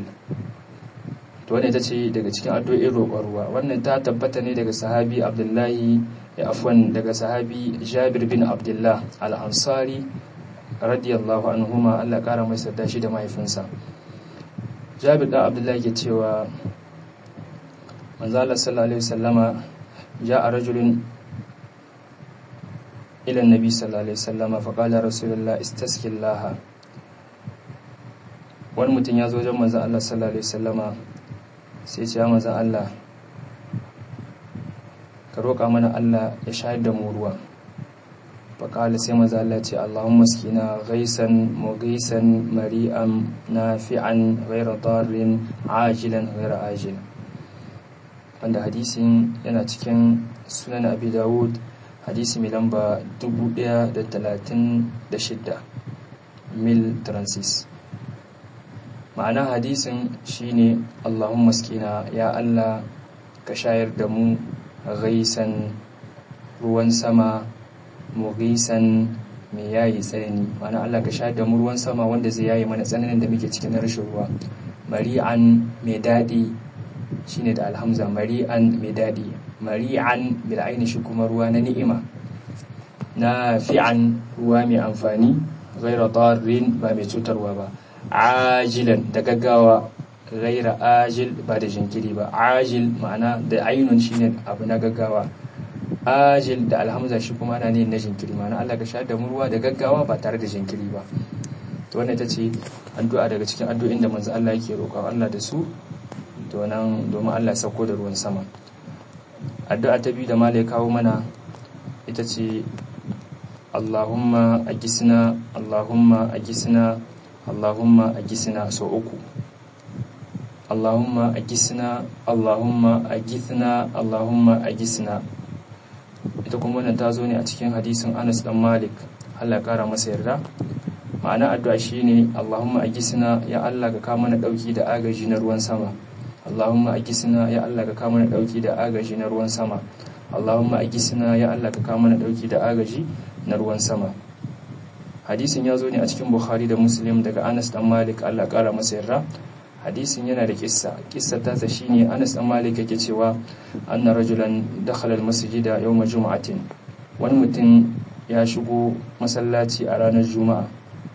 To wannan ita ce daga cikin addu'o'in roƙon ruwa. Wannan ta tabbata ne daga sahabi daga sahabi Jabir bin Abdullah al-Ansari radiyallahu anhuma, Allah ƙara mai sarda shi da mahaifinsa. Jabir da Abdullah yake cewa manzo Allah sallallahu alaihi wasallama ja'a rajulun ila annabi sallallahu alaihi wasallama fa qala rasulullah istaskillaha. Wani mutum ya zo wajen manzo Allah sallallahu alaihi wasallama sai ya ce ya manzo Allah ka roƙa mana Allah ya shayar da mu ruwa. Fa qala sai manzo Allah ya ce Allahumma askina ghaisan mughisan mari'an nafi'an ghayra darrin ajilan ghayra ajil. Wanda hadisin yana cikin sunan Abi Dawud, hadisi mai lamba 1036 mil transis. Ma'ana hadisin shine Allahumma askina, ya Allah ka shayar da mu ghaisan ruwan sama, mughisan mai yayi tsanani, ma'ana Allah ka shayar da mu ruwan sama wanda zai yayi mana tsananin da muke cikin rashin ruwa. Mari'an mai daɗi shine da alhamza, mari'an mai daɗi, mari'an bil aini shi kuma ruwa na ni'ima, nafi'an ruwa mai amfani, ghaira darrin ba mai cutarwa ba, ajilan da gaggawa, ghaira ajil ba da jinkiri ba. Ajil ma'ana da ainun shine abu na gaggawa, ajil da alhamza shi kuma ana ne na jinkiri, ma'ana Allah ka sha da mu ruwa da gaggawa ba tare da jinkiri ba. To wannan ita ce addu'a daga cikin addu'o'in da manzo Allah yake roƙon Allah da su domin Allah ya sauko da ruwan sama. Addu'a ta biyu da mala ya kawo mana ita ce Allahumma agisna Allahumma agisna sau uku, Allahumma agisna, Allahumma agithna, Allahumma agisna. Ita kuma wannan ta zo ne a cikin hadisin Anas dan Malik, Allah ya kara masa yarda. Ma'ana addu'a shine Allahumma agisna, ya Allah ka kawo mana dauki da agaji na ruwan sama. Allahumma agisna, ya Allah ka kawo mana dauki da agaji na ruwan sama. Allahumma agisna, ya Allah ka kawo mana dauki da agaji na ruwan sama. Hadisin ya zo ne a cikin Bukhari da Muslim daga Anas dan Malik, Allah ya kara masa yarda. Hadisin yana da kissa tasa shine Anas dan Malik yake cewa anna rajulan dakhala al-masjida yawm jum'atin, wani mutum ya shigo masallaci a ranar juma'a,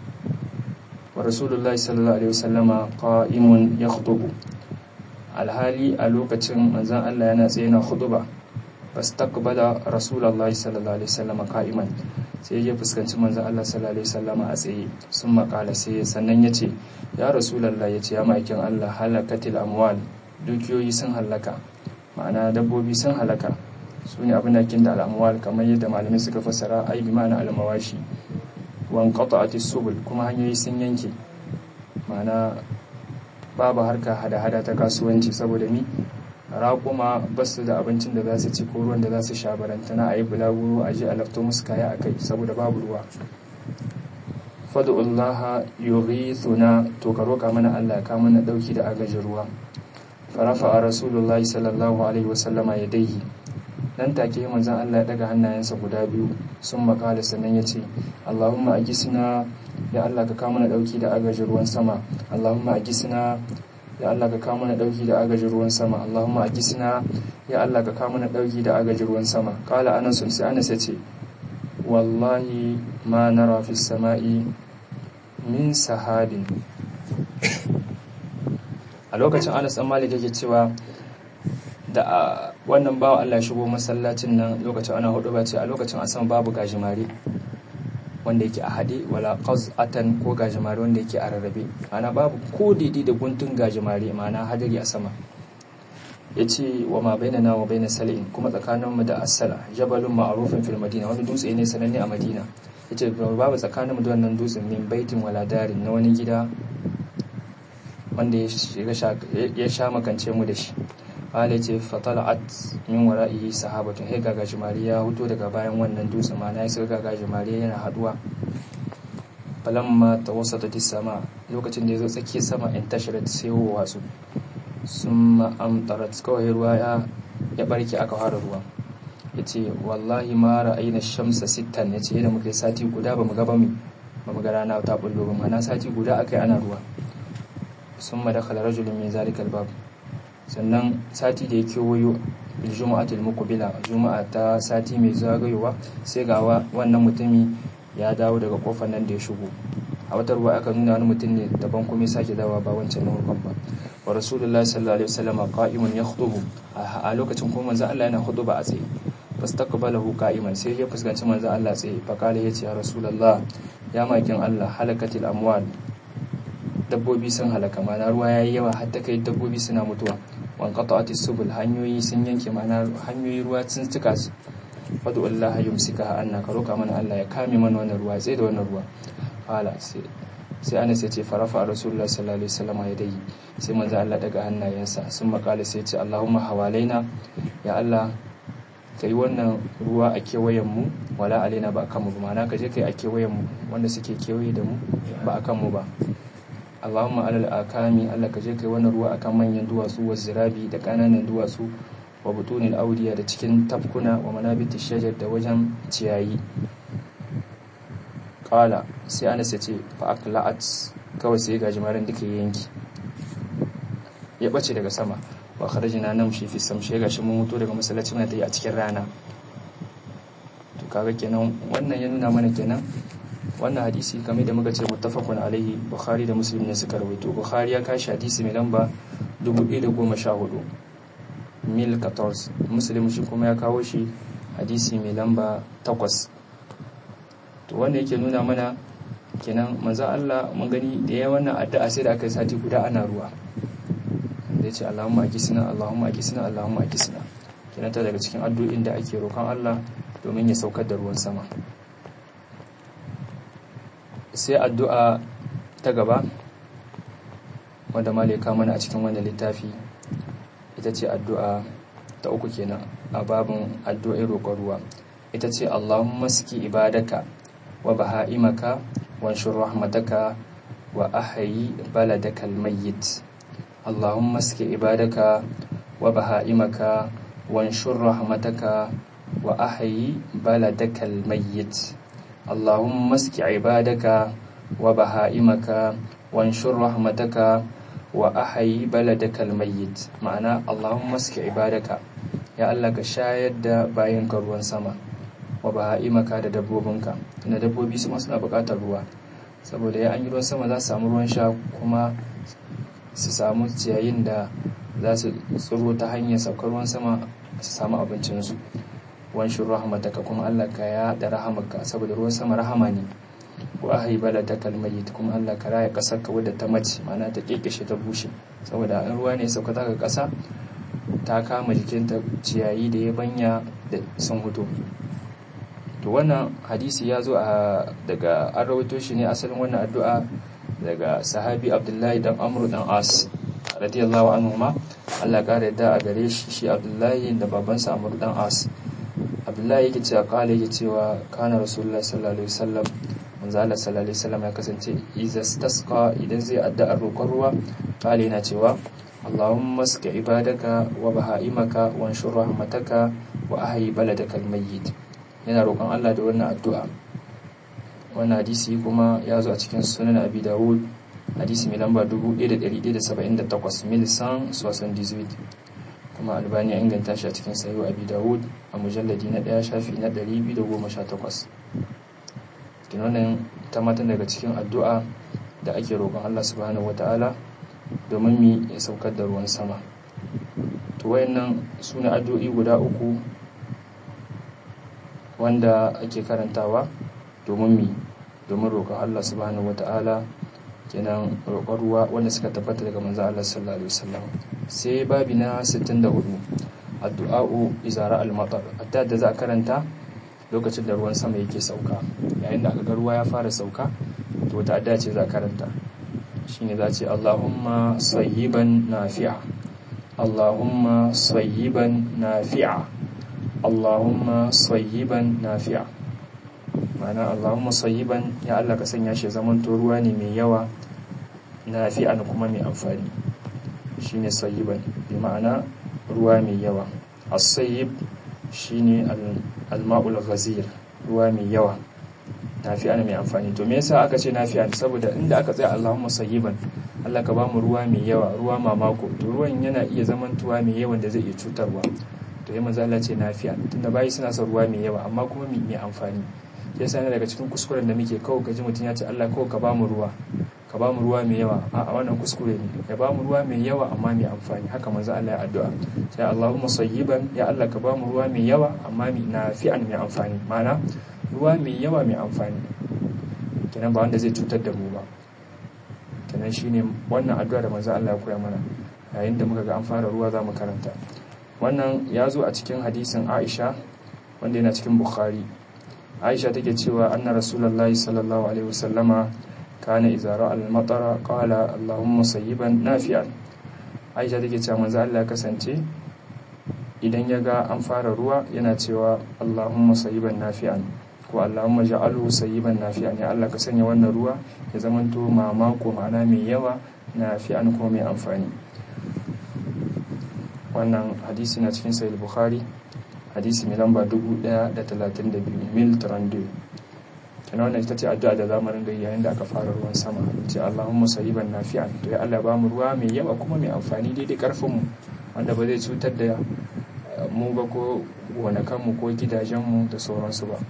wa rasulullahi sallallahu alaihi wasallama qa'imun yakhutubu, alhali a lokacin manzon Allah yana tsaye na khutuba. Fastaqbala rasulullahi sallallahu alaihi wasallama qa'iman, sai ya fuskanci manzon Allah sallallahu alaihi wasallama a tsaye. Sun makala sai sannan yace, ya rasulullahi, yace ya ma'aikin Allah, halakatil amwal, dukiyoyi sun halaka, ma'ana dabbobi sun halaka. Su ne abin da kin da al'amwal, kamar yadda malamai suka fassara ai bi ma'ana al-mawashi. Wan qata'atis subul, kuma hanyoyi sun yanke, ma'ana babu harka hada-hada ta kasuwanci, saboda mi raƙuma ba su da abincin da za su ci ko ruwan da za su sha, barantana a yi bulaguro a je a lafto musu kaya a kai saboda babu ruwa. Fadu'ullaha yughithuna, to ka roƙa mana Allah ka mana dauki da agajin ruwa. Farafa a rasulullahi sallallahu alaihi wasallama yadayhi, nan take manzon Allah ya daga hannayensa guda biyu. Sun makala sannan ya ce, Allahumma agisna, ya Allah ka kawo mana dauki da agajin ruwan sama. Allahumma agisna, ya Allah ka kawo mana dauki da agajin ruwan sama. Allahumma agisna, ya Allah ka kawo mana dauki da agajin ruwan sama. Qala Anas, sai Anas ya ce, wallahi ma nara fi sama'i min sahabin. A lokacin Anas dan Malik yake cewa da wannan bawa Allah shigo masallacin nan lokacin ana hudu ba ce, a lokacin asan babu gajimare wanda yake a hade, wala qaz'atan, ko gajimare wanda yake a rarrabe, ana babu ko didi da guntun gajimare, ma'ana hadari a sama. Yace wa ma bainana wa baina sal'in, kuma tsakaninmu da as-sala jabalun ma'rufun fil madina, wani dutse ne sananne a Madina. Yace babu tsakaninmu da wannan dutsen min baitin wala darin, na wani gida wanda ya sha makance mu da shi. Ala ce fatala'at min wara'ihi sahabatun, ga gajimare ya huto daga bayan wannan dutse, ma'ana ya saka gajimare yana haduwa. Falamma tawassatat sama, lokacin da yazo tsakiyar sama, in tasharat, sai wasu summa amtarat, kawai ruwa ya barke, aka fara ruwa. Yace wallahi ma ra'ayna shamsa sittan, yace idan muka yi sati guda bamu ga rana ta bullo ba, ma'ana sati guda akai ana ruwa. Summa dakhala rajulun min zalika albab, sannan sati da ya kewayo bil juma'atil muqbila, juma'a ta sati mai zagayowa, sai ga wannan mutumi ya dawo daga kofar nan da ya shigo. A wata ruwa aka nuna wani mutum ne daban kuma ya sake dawowa ba wancan na farkon ba. Wa rasulullahi sallallahu alaihi wasallam qa'imun yakhutubu, a lokacin kuma manzo Allah yana khutuba a tsaye. Fastaqbalahu qa'iman, sai ya fuskanci manzo Allah tsaye. Fa kale yace, ya rasulullah, ya makin Allah, halakatil amwal, dabbobi sun halaka, ma'ana ruwa yayi yawa har ta kai dabbobi suna mutuwa. Wan qata'atis subul, hanyoyi sun yanke, ma'ana hanyoyi ruwa sun cika su. Fadu Allah yumsikaha anna, ka roka mana Allah ya kame mana wannan ruwa, sai da wannan ruwa. Fala sai Anas ya ce, farafa rasulullahi sallallahu alaihi wasallam yadayhi, sai manzo Allah daga hannayensa. Sun makala sai ya ce, Allahumma hawalaina, ya Allah kai wannan ruwa a kewayen mu, wala alaina, ba akan mu ba, ma'ana ka je kai a kewayen mu, wanda suke kewaye da mu, ba akan mu ba. Allahumma alal akami, Allah ka je kai wannan ruwa akan manyan duwatsu, wa zirabi, da kananan duwatsu, wa butunil audiya, da cikin tafkuna, wa manabitish shajar, da wajen ciyayi. Qala sai Anas ya ce, fa aqla'at, kawai sai gajimaren duka yanki, ya bace daga sama. Wa kharajna namshi fi samshi, gashi mun mutu daga masallaci muna tayi a cikin rana. To kaga kenan wannan ya nuna mana kenan wannan hadisi kamar da muka ce muttafaqun alaihi, Bukhari da Muslim ne suka rawaito. Bukhari ya kashi hadisi mai lamba 1014 1014, Muslim shi kuma ya kawo shi hadisi mai lamba 8. to wanda yake nuna mana kenan manzo Allah mun gani da yayin wannan addu'a sai da aka yi sati guda ana ruwa, da yace Allahumma akisna Allahumma akisna Allahumma akisna, kenan ta daga cikin addu'o'in da ake roƙon Allah domin ya saukar da ruwan sama. Sai addu'a ta ta gaba wanda malika mana a cikin wannan littafi ita ce addu'a ta uku kenan a babin addu'ar roƙon ruwa. Ita ce Allahumma ski ibadaka wa baha'imaka wa anshur rahmataka wa ahyi baladakal mayyit. Allahumma ski ibadaka wa baha'imaka wa anshur rahmataka wa ahyi baladakal mayyit. Allahumma ski ibadaka wa baha'imaka wa anshur rahmataka wa ahyi baladakal mayyit. Ma'ana Allahumma ski ibadaka, ya Allah ka shayar da bayanka ruwan sama, wa baha'imaka da dabbobinka, tunda dabbobi su suna buƙatar ruwa, saboda ya an yi ruwan sama za su samu ruwan sha kuma su samu ciyayin da za su tsiro ta hanyar saukar ruwan sama su samu abincinsu. Wanshur rahmataka, kuma Allah ka yaɗa rahamarka, saboda ruwan sama rahama ne. Wa ahyi baladakal mayyit, kuma Allah ka raya ƙasar ka wadda ta mace, ma'ana ta kekeshe ta bushe, saboda in ruwa ne sauka zaka ƙasa ta kama jikinta ciyayi da ya banya da sun hutu. To wannan hadisi ya zo daga an rawaito shi ne asalin wannan addu'a daga sahabi Abdullahi dan Amr dan As radiyallahu anhuma. Allah ƙara yadda a gare shi Abdullahi da babansa Amr dan As. Abdullahi yake cewa kana Rasulullah sallallahu alaihi wasallam, manzo Allah sallallahu alaihi wasallam ya kasance idza istasqa, idan zai addu'a roƙon ruwa, kale yana cewa Allahumma ski ibadaka wa baha'imaka wa anshur rahmataka wa ahyi baladakal mayyit. Yana roƙon Allah da wannan addu'a. Wannan hadisi kuma ya zo a cikin sunan Abi Dawud, hadisi mai lamba 1178 milisan 78, kuma Albani ya inganta shi a cikin Sahih Abi Dawud a mujalladi na 1 shafi na 218. Kin wannan ta matan daga cikin addu'a da ake roƙon Allah subhanahu wataala domin mi ya saukar da ruwan sama. To wayannan sune addu'o'i guda uku wanda ake karantawa domin roƙon Allah subhanahu wataala, kenan roƙon ruwa wanda suka tabbata daga manzo Allah sallallahu alaihi wasallam. Sai babi na 64, addu'a'u izara al-matar, addu'a da za a karanta lokacin da ruwan sama yake sauka. Yayin da aka ga ruwa ya fara sauka, to wata addu'a ce za a karanta, shine za ce Allahumma sayyiban nafi'a, Allahumma sayyiban nafi'a, Allahumma sayyiban nafi'a. Ma'ana Allahumma sayyiban, ya Allah ka sanya shi zaman to ruwa ne mai yawa, nafi'an kuma mai amfani, shine sayyiban, bi ma'ana ruwa mai yawa. As-sayyib shine al-ma'ul ghazir, ruwa mai yawa, nafi'an mai amfani. To me yasa aka ce nafi'an? Saboda inda aka tsaya Allahumma sayyiban, Allah ka bamu ruwa mai yawa, ruwa mamako, to ruwan yana iya zamantowa mai yawan da zai iya cutarwa. To ya manzo Allah ce nafi'an, tunda bayi suna son ruwa mai yawa amma kuma mai amfani. Yasa ne daga cikin kuskuren da muke, kawai kaji mutum ya ce Allah kawai ka bamu ruwa, ka bamu ruwa mai yawa. A wannan kuskure ne, ya bamu ruwa mai yawa amma mai amfani. Haka manzo Allah ya addu'a, sai Allahumma sayyiban, ya Allah ka bamu ruwa mai yawa amma mai nafi'an, mai amfani. Ma'ana ruwa mai yawa mai amfani, kenan ba wanda zai cutar da mu ba. Kenan shine wannan addu'a da manzo Allah ya koya mana. Yayin da muka ga an fara ruwa za mu karanta. Wannan ya zo a cikin hadisin Aisha wanda yana cikin Bukhari. Aisha take cewa anna Rasulullahi sallallahu alaihi wasallama kana idza ra'a al-matara qala Allahumma sayyiban nafi'an. Aisha take cewa manzo Allah ya kasance idan ya ga an fara ruwa yana cewa Allahumma sayyiban nafi'an, ko Allahumma ja'alhu sayyiban nafi'an, ya Allah ka sanya wannan ruwa ya zamanto mamako, ma'ana mai yawa, nafi'an ko mai amfani. Wannan hadisi na cikin Sahih Bukhari, hadisi mai lamba 1032 mil 32. Kana wannan ita ce addu'a da zamu ringa yi yayin da aka fara ruwan sama, ce Allahumma sayyiban nafi'an, to ya Allah ba mu ruwa mai yawa kuma mai amfani daidai karfin mu, wanda ba zai cutar da mu ba ko gonakan mu ko gidajen mu da sauransu ba.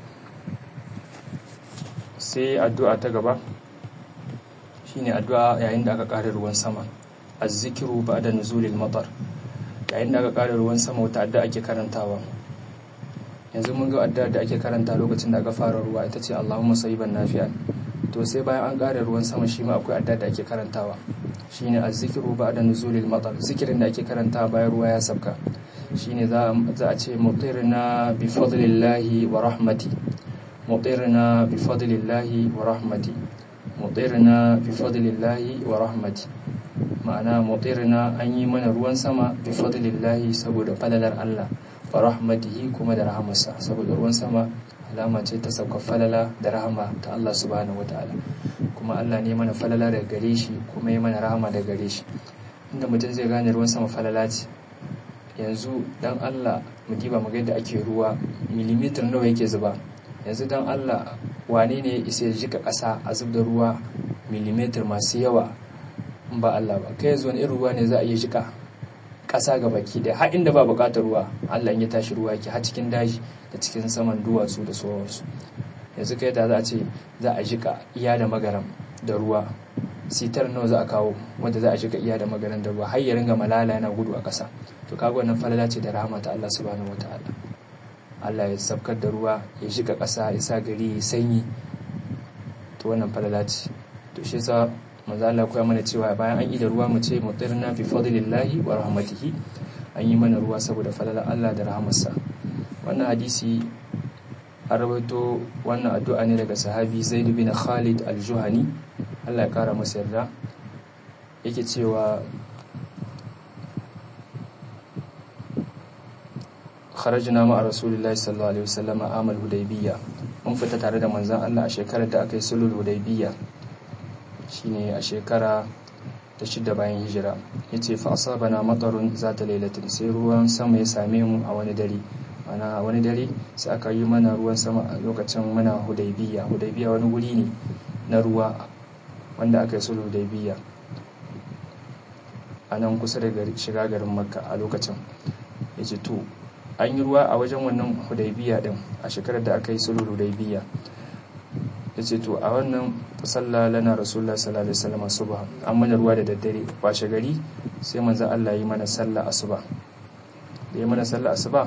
Sai addu'a ta gaba shine addu'a yayin da aka ƙara ruwan sama, az-zikru ba'da nuzulil matar. Yayin da aka ƙara ruwan sama, wata addu'a ake karantawa. Yanzu mun ga addu'a da ake karanta lokacin da aka fara ruwa, ita ce Allahumma sayyiban nafi'an. To sai bayan an ƙara ruwan sama shi ma akwai addu'a da ake karantawa, shine az-zikru ba'da nuzulil matar. Zikirin da ake karantawa bayan ruwa ya sabka shine za a ce mutirna bi fadlillahi wa rahmati, mutirna bi fadlillahi wa rahmati, mutirna bi fadlillahi wa rahmati, ma'ana mutirna an yi mana ruwan sama bi fadlillahi saboda falalar Allah, wa rahmatihi kuma da rahamarsa, saboda ruwan sama alama ce ta saukar falala da rahama ta Allah subhanahu wataala, kuma Allah ne mana falala daga gare shi kuma ya mana rahama daga gare shi. Inda mutum zai gane ruwan sama falala ce, yanzu dan Allah mu diba mu ga yadda ake ruwa, millimeter nawa yake zuba. Yanzu dan Allah wane ne ya isa ya jika ƙasa a zub da ruwa millimeter masu yawa in ba Allah ba? Kai yanzu wani irin ruwa ne za a iya jika ƙasa ga baki da har inda ba buƙatar ruwa, Allah in ya tashi ruwa yake har cikin daji da cikin saman duwatsu da sauransu. Yanzu kai da za a ce za a jika iya da magaram da ruwa, sitar nawa za a kawo wanda za a jika iya da magaram da ruwa har ya ringa malala yana gudu a ƙasa. To kaga wannan falala ce da rahama ta Allah subhanahu wataala. Allah ya sabkar da ruwa ya jika ƙasa ya sa gari ya sanyi, to wannan falala ce. To shi yasa manzo Allah koya mana cewa bayan an yi da ruwa mu ce mutirna bi fadlillahi wa rahmatihi, an yi mana ruwa saboda falalar Allah da rahamarsa. Wannan hadisi an rawaito wannan addu'a ne daga sahabi Zaid bin Khalid al-Juhani, Allah ya kara masa yarda, yake cewa kharajna ma'a rasulillahi sallallahu alaihi wasallam amal hudaybiyya, mun fita tare da manzon Allah a shekarar da aka yi sulhul hudaybiyya, shine a shekara ta 6 bayan hijira. Yace fa asabana matarun zata lailatin, sai ruwan sama ya same mu a wani dare, ana wani dare sai aka yi mana ruwan sama a lokacin muna hudaybiyya. Hudaybiyya wani guri ne na ruwa wanda aka yi sulhul hudaybiyya a nan kusa da shiga garin Makka a lokacin. Yace to an yi ruwa a wajen wannan hudaybiyya din a shekarar da aka yi sulhul hudaybiyya. Yace to a wannan salla lana rasulullah sallallahu alaihi wasallam subha, an mana ruwa da daddare, washe gari sai manzo Allah yi mana sallah asuba. Da yi mana sallah asuba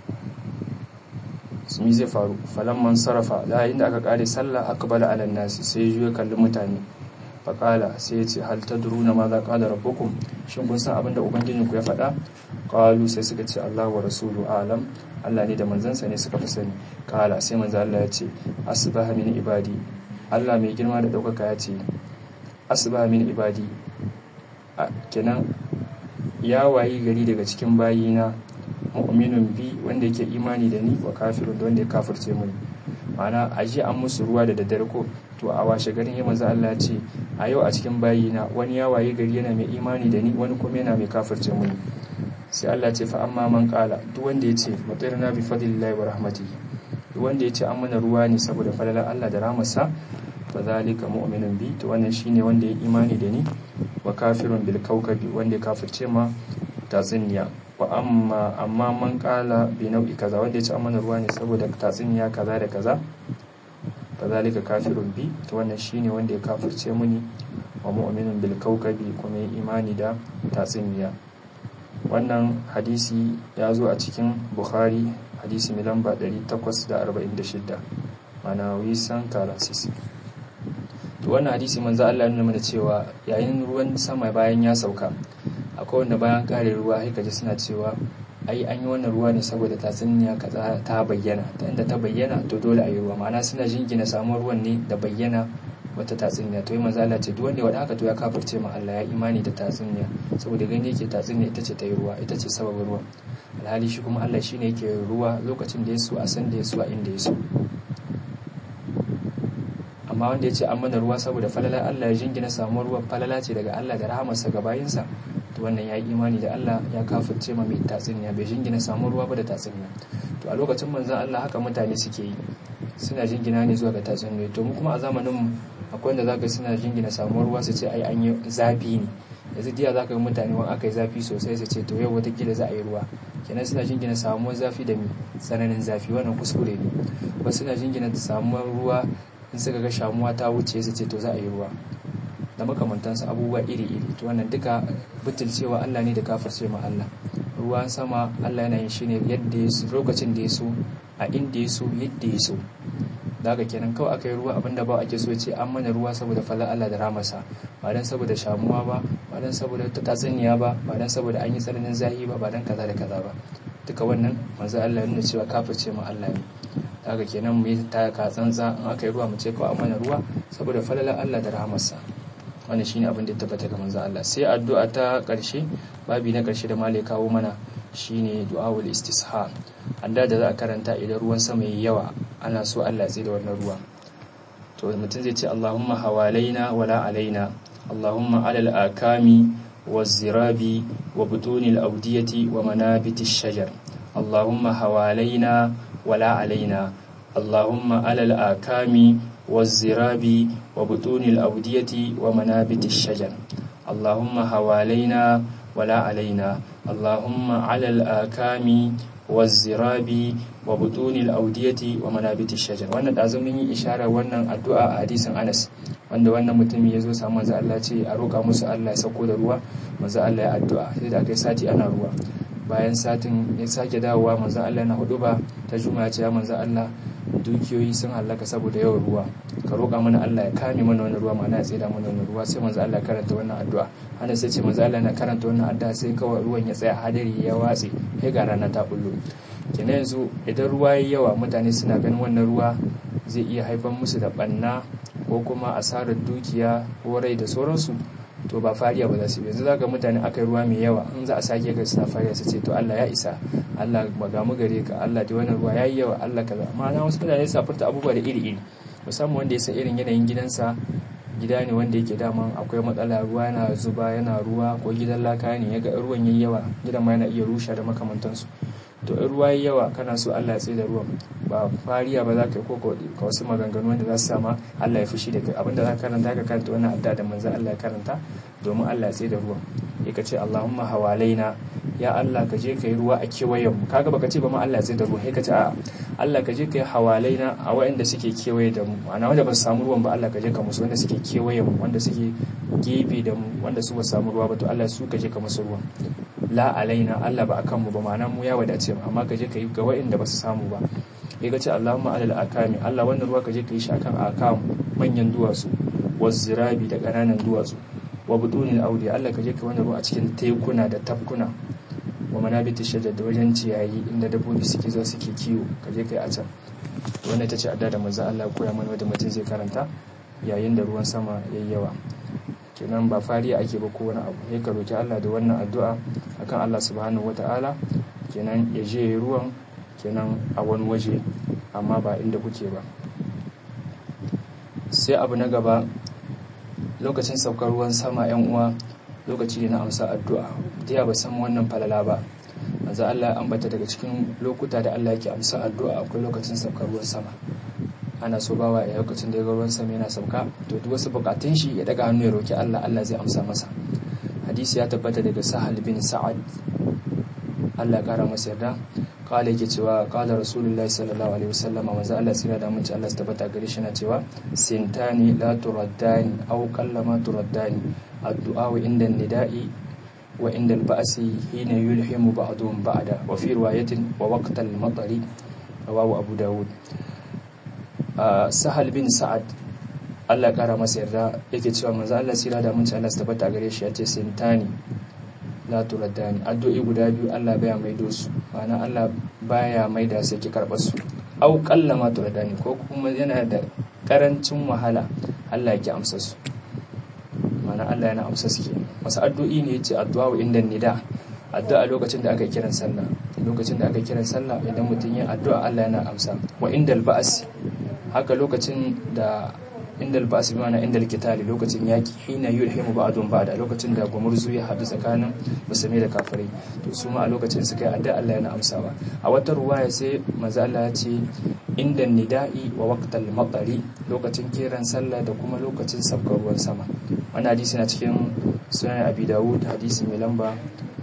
mi zai faru, falamman sarafa, da inda aka kare sallah aqbala ala nasi, sai ya kalli mutane, faqala sai ya ce hal tadruna ma za qala rabbukum, shin kun san abinda ubangijinku ya faɗa? Qalu sai suka ce Allah wa rasulu alam, Allah ne da manzansa ne suka fi sani. Kala sai manzo Allah ya ce asbaha min ibadi, Allah mai girma da daukaka ya ce asbaha min ibadi, kenan ya wayi gari daga cikin bayina, mu'minun bi, wanda yake imani da ni, wa kafirun, da wanda ya kafirce mini. Ma'ana aje an musu ruwa da daddare ko, to a washe garin ya manzo Allah ya ce a yau a cikin bayina wani ya wayi gari yana mai imani da ni, wani kuma yana mai kafirce mini. Sai Allah ce fa amma man kala, duk wanda ya ce mutirna bi fadlillahi wa rahmatihi, duk wanda ya ce an mana ruwa ne saboda falalar Allah da rahmarsa, fa zalika mu'minun bi, to wannan shine wanda ya imani da ni, wa kafirun bil kawkabi, wanda ya kafirce ma tatsuniya. Wa amma man kala bi nau'i kaza, wanda ya ce an mana ruwa ne saboda tatsuniya kaza da kaza, fa zalika kafirun bi, to wannan shine wanda ya kafirce muni, wa mu'minun bil kawkabi, kuma ya imani da tatsuniya. Wannan hadisi ya zo a cikin Bukhari, hadisi mai lamba 846, mana wisan kalasis. To wannan hadisi manzo Allah ya nuna mana cewa yayin ruwan sama bayan ya sauka, akwai wanda bayan kare ruwa sai kaji suna cewa ai an yi wannan ruwa ne saboda tatsuniya kaza ta bayyana, ta inda ta bayyana to dole a yi ruwa, ma'ana suna jingina samuwar ruwan ne da bayyana wata tatsuniya. To yi manzo Allah ce duk wanda ya wada haka to ya kafirce ma Allah, ya imani da tatsuniya, saboda gani yake tatsuniya ita ce ta yi ruwa, ita ce sababin ruwa, alhali shi kuma Allah shine yake ruwa lokacin da ya so, a san da ya so, a inda ya so. Amma wanda ya ce an mana ruwa saboda falala Allah, ya jingina samuwar ruwan falala ce daga Allah da rahamarsa ga bayinsa, to wannan ya yi imani da Allah, ya kafirce ma mai tatsuniya, bai jingina samuwar ruwa ba da tatsuniya. To a lokacin manzon Allah haka mutane suke yi, suna jingina ne zuwa ga tatsuniya. To mu kuma a zamanin mu akwai wanda zaka suna jingina samuwar ruwa su ce ai an yi zafi ne. Yanzu diya zaka ga mutane wani aka yi zafi sosai su ce to yau wata kila za a yi ruwa, kenan suna jingina samuwar zafi da mi tsananin zafi, wannan kuskure ne. Wasu suna jingina samuwar ruwa in suka ga shamuwa ta wuce su ce to za a yi ruwa, da makamantansu abubuwa iri-iri. To wannan duka butulcewa Allah ne da kafirce ma Allah. Ruwan sama Allah yana yin shi ne yadda ya so, lokacin da ya so, a inda ya so, yadda ya so. Daga kenan kawai aka yi ruwa, abinda ba ake so ce an mana ruwa saboda fallar Allah da ramarsa, ba dan saboda shamuwa ba, ba dan saboda tatsuniya ba, ba dan saboda an yi tsananin zahi ba, ba dan kaza da kaza ba. Duka wannan manzo Allah ya nuna cewa kafirce ma Allah ne. daga kenan mu yi taka tsantsa in aka yi ruwa mu ce kawai mana ruwa saboda falalar Allah da rahamarsa. wannan shine abin da ya tabbata ga manzo Allah. Sai addu'a ta ƙarshe, babi na ƙarshe da malai kawo mana shine du'aul istisha. adda da za a karanta idan ruwan sama yayi yawa ana so Allah ya tsaye da wannan ruwa. To mutum zai ce Allahumma hawalaina wala alaina, Allahumma alal akami waz-zirabi wa butunil awdiyati wa manabitish shajar, Allahumma hawalaina wala alaina, Allahumma alal akami waz-zirabi wa butunil awdiyati wa manabitish shajar, Allahumma hawalaina wala alaina, Allahumma alal akami waz-zirabi wa butunil awdiyati wa manabitish shajar. Wannan da mun yi isharar wannan addu'a a hadisin Anas, wanda wannan mutum ya zo samu manzo Allah ce a roƙa musu Allah ya sauko da ruwa. Manzo Allah ya addu'a, sai da kai sati ana ruwa. Bayan satin ya sake dawowa, manzo Allah yana huduba ta juma'a ce ya manzo Allah, dukiyoyi sun halaka saboda yawan ruwa, ka roƙa mana Allah ya kame mana wannan ruwa, ma'ana ya tsira mana wannan ruwa. Sai manzo Allah ya karanta wannan addu'a. Anas sai ce manzo Allah yana karanta wannan addu'a sai kawai ruwan ya tsaya, hadari ya watse, sai ga rana ta bullo. Kenan yanzu idan ruwa yayi yawa, mutane suna ganin wannan ruwa zai iya haifar musu da banna ko kuma asarar dukiya ko rai da sauransu, to ba fariya ba za su yi. Yanzu zaka mutane aka yi ruwa mai yawa, in za a sake ga suna fariya su ce to Allah ya isa, Allah baga mu gare ka, Allah da wannan ruwa yayi yawa, Allah kaza. Ma'ana wasu mutane su furta abubuwa da iri-iri, musamman wanda ya san irin yanayin gidansa, gida ne wanda yake daman akwai matsala, ruwa yana zuba yana ruwa, ko gidan laka ne ya ga ruwan yayi yawa, gidan ma yana iya rushe da makamantansu. To in ruwa yayi yawa kana so Allah ya tsaye da ruwan, ba fariya ba za ka yi ko ka wasu maganganu wanda za su sama Allah ya fushi da kai. Abinda za ka karanta wannan addu'a da manzon Allah ya karanta domin Allah ya tsaye da ruwan. Ya ka ce Allahumma hawalaina, ya Allah ka je ka yi ruwa a kewayen mu. Kaga baka ce ba ma Allah ya tsaye da ruwan, sai ka ce a Allah ka je ka yi hawalaina a waɗanda suke kewaye da mu, ana wanda ba su samu ruwan ba Allah ka je ka musu, wanda suke kewaye mu, wanda suke gefe da mu, wanda su ba su samu ruwa ba, to Allah su ka je ka musu ruwan. La alaina, Allah ba akan mu ba, ma'ana mu ya wadace mu, amma ka je ka yi ga waɗanda ba su samu ba. Ya ga ce Allahumma alal akami, Allah wannan ruwa ka je ka yi shi akan akam, manyan duwatsu, wazzirabi da ƙananan duwatsu, wa budunil audi, Allah ka je ka wannan ruwa a cikin tekuna da tafkuna, wa manabitish shajar da wajen ciyayi inda dabbobi suke zo suke kiwo, ka je ka yi a can. Wannan ita ce addu'a da manzo Allah koya mana wanda mutum zai karanta yayin da ruwan sama yayi yawa. Kenan ba fariya ake ba ko wani abu, sai ka roki Allah da wannan addu'a akan Allah subhanahu wataala kenan ya je ruwan kenan a wani waje amma ba inda kuke ba. Sai abu na gaba, lokacin saukar ruwan sama yan uwa lokaci ne na amsa addu'a. Da ba san wannan falala ba, manzo Allah ya ambata daga cikin lokuta da Allah yake amsa addu'a akwai lokacin saukar ruwan sama. Ana so bawa a lokacin da ruwan sama yana sauka, to duk wasu bukatun shi ya daga hannu ya roki Allah, Allah zai amsa masa. Hadisi ya tabbata daga Sahal bin Sa'ad, Allah ya kara masa yarda, kala yake cewa kala Rasulullahi sallallahu alaihi wasallam, manzo Allah sai da mun ci Allah tabbata gare shi na cewa sintani la turaddani aw qallama turaddani, addu'a inda nida'i wa inda al-ba'si hina yulhimu ba'dhum ba'da, wa fi riwayatin wa waqt al-matari, rawahu Abu Dawud. Sahal bin Sa'ad, Allah kara masa yarda, yake cewa manzo Allah sai da mun ci Allah tabbata gare shi ya ce sintani la turaddani, addu'o'i guda biyu Allah baya maido su, ma'ana Allah baya maida sai ki karɓar su. Au qallama turaddani, ko kuma yana da karancin wahala Allah yake amsa su, ma'ana Allah yana amsa su. Wasu addu'o'i ne yace addu'a inda nida, addu'a lokacin da aka kiran sallah, lokacin da aka kiran sallah idan mutum yin addu'a Allah yana amsa. Wa indal ba'as, haka lokacin da indal ba'as bi ma'ana indal kitali, lokacin yaki, hina yulhimu ba'dun ba'da, lokacin da gumurzu ya hadu tsakanin musulmi da kafirai, to su ma a lokacin suka yi addu'a Allah yana amsawa. A wata ruwaya sai manzo Allah ya ce inda nida'i wa waqtal matari, lokacin kiran sallah da kuma lokacin saukar ruwan sama. Wannan hadisi na cikin sunan Abi Dawud, hadisi mai lamba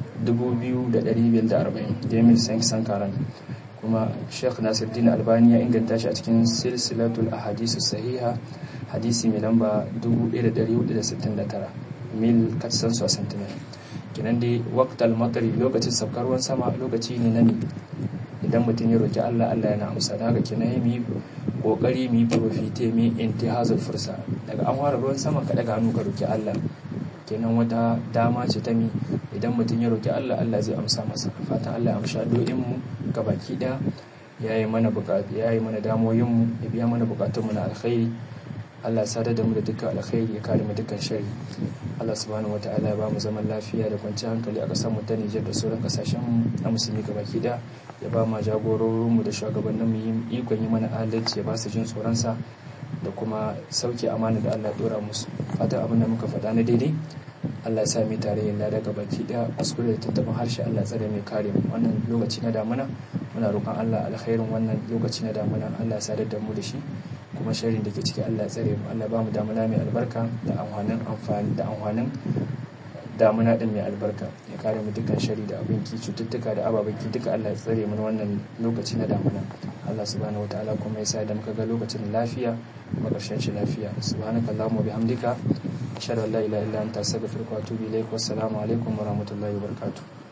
2540 da Emil Sankaran, kuma Sheikh Nasiruddin Albani ya inganta shi a cikin silsilatul ahadith sahiha, hadisi mai lamba 1469 mil katsan su a santimai. Kenan dai waqtal matari, lokacin saukar ruwan sama, lokaci ne na ne idan mutum ya roki Allah, Allah yana amsa. Da haka kenan mu yi kokari mu yi profite, mu intihazul fursa, daga an fara ruwan sama ka daga hannu ka roki Allah, kenan wata dama ce ta mi idan mutum ya roki Allah, Allah zai amsa masa. Fatan Allah ya amsa do'in mu gabaki daya, ya yi mana damoyinmu, ya biya mana bukatunmu na alkhairi. Allah sadar da mu da dukkan alkhairi, ya kare mu dukkan sharri. Allah subhanahu wataala ya ba mu zaman lafiya da kwanciyar hankali a ƙasar mu ta Nijar da sauran ƙasashen na musulmi gabaki ɗaya. Ya ba ma jagororinmu da shugabanninmu ikon yi mana adalci, ya ba su jin tsoronsa da kuma sauke amana da Allah ya dora musu. Fatan abin da muka faɗa na daidai Allah ya sa mu tarayyar lada gabaki ɗaya. Kuskure da tattaɓin harshe Allah tsare mai kare mu. Wannan lokaci na damuna muna roƙon Allah alkhairin wannan lokaci na damuna Allah ya sadar da mu da shi, kuma sharrin da ke ciki Allah ya tsare mu. Allah ba mu damuna mai albarka da amfanin damuna din mai albarka, ya kare mu dukkan shari da abinki, cututtuka da ababenki duka Allah ya tsare mu wannan lokaci na damuna. Allah subhanahu wataala kuma ya sa da muka ga lokacin lafiya kuma ƙarshen shi lafiya. Subhanakallahumma wa bihamdika ashhadu an la ilaha illa anta astaghfiruka wa atubu ilaik. Wassalamu alaikum wa rahmatullahi wa barakatuh.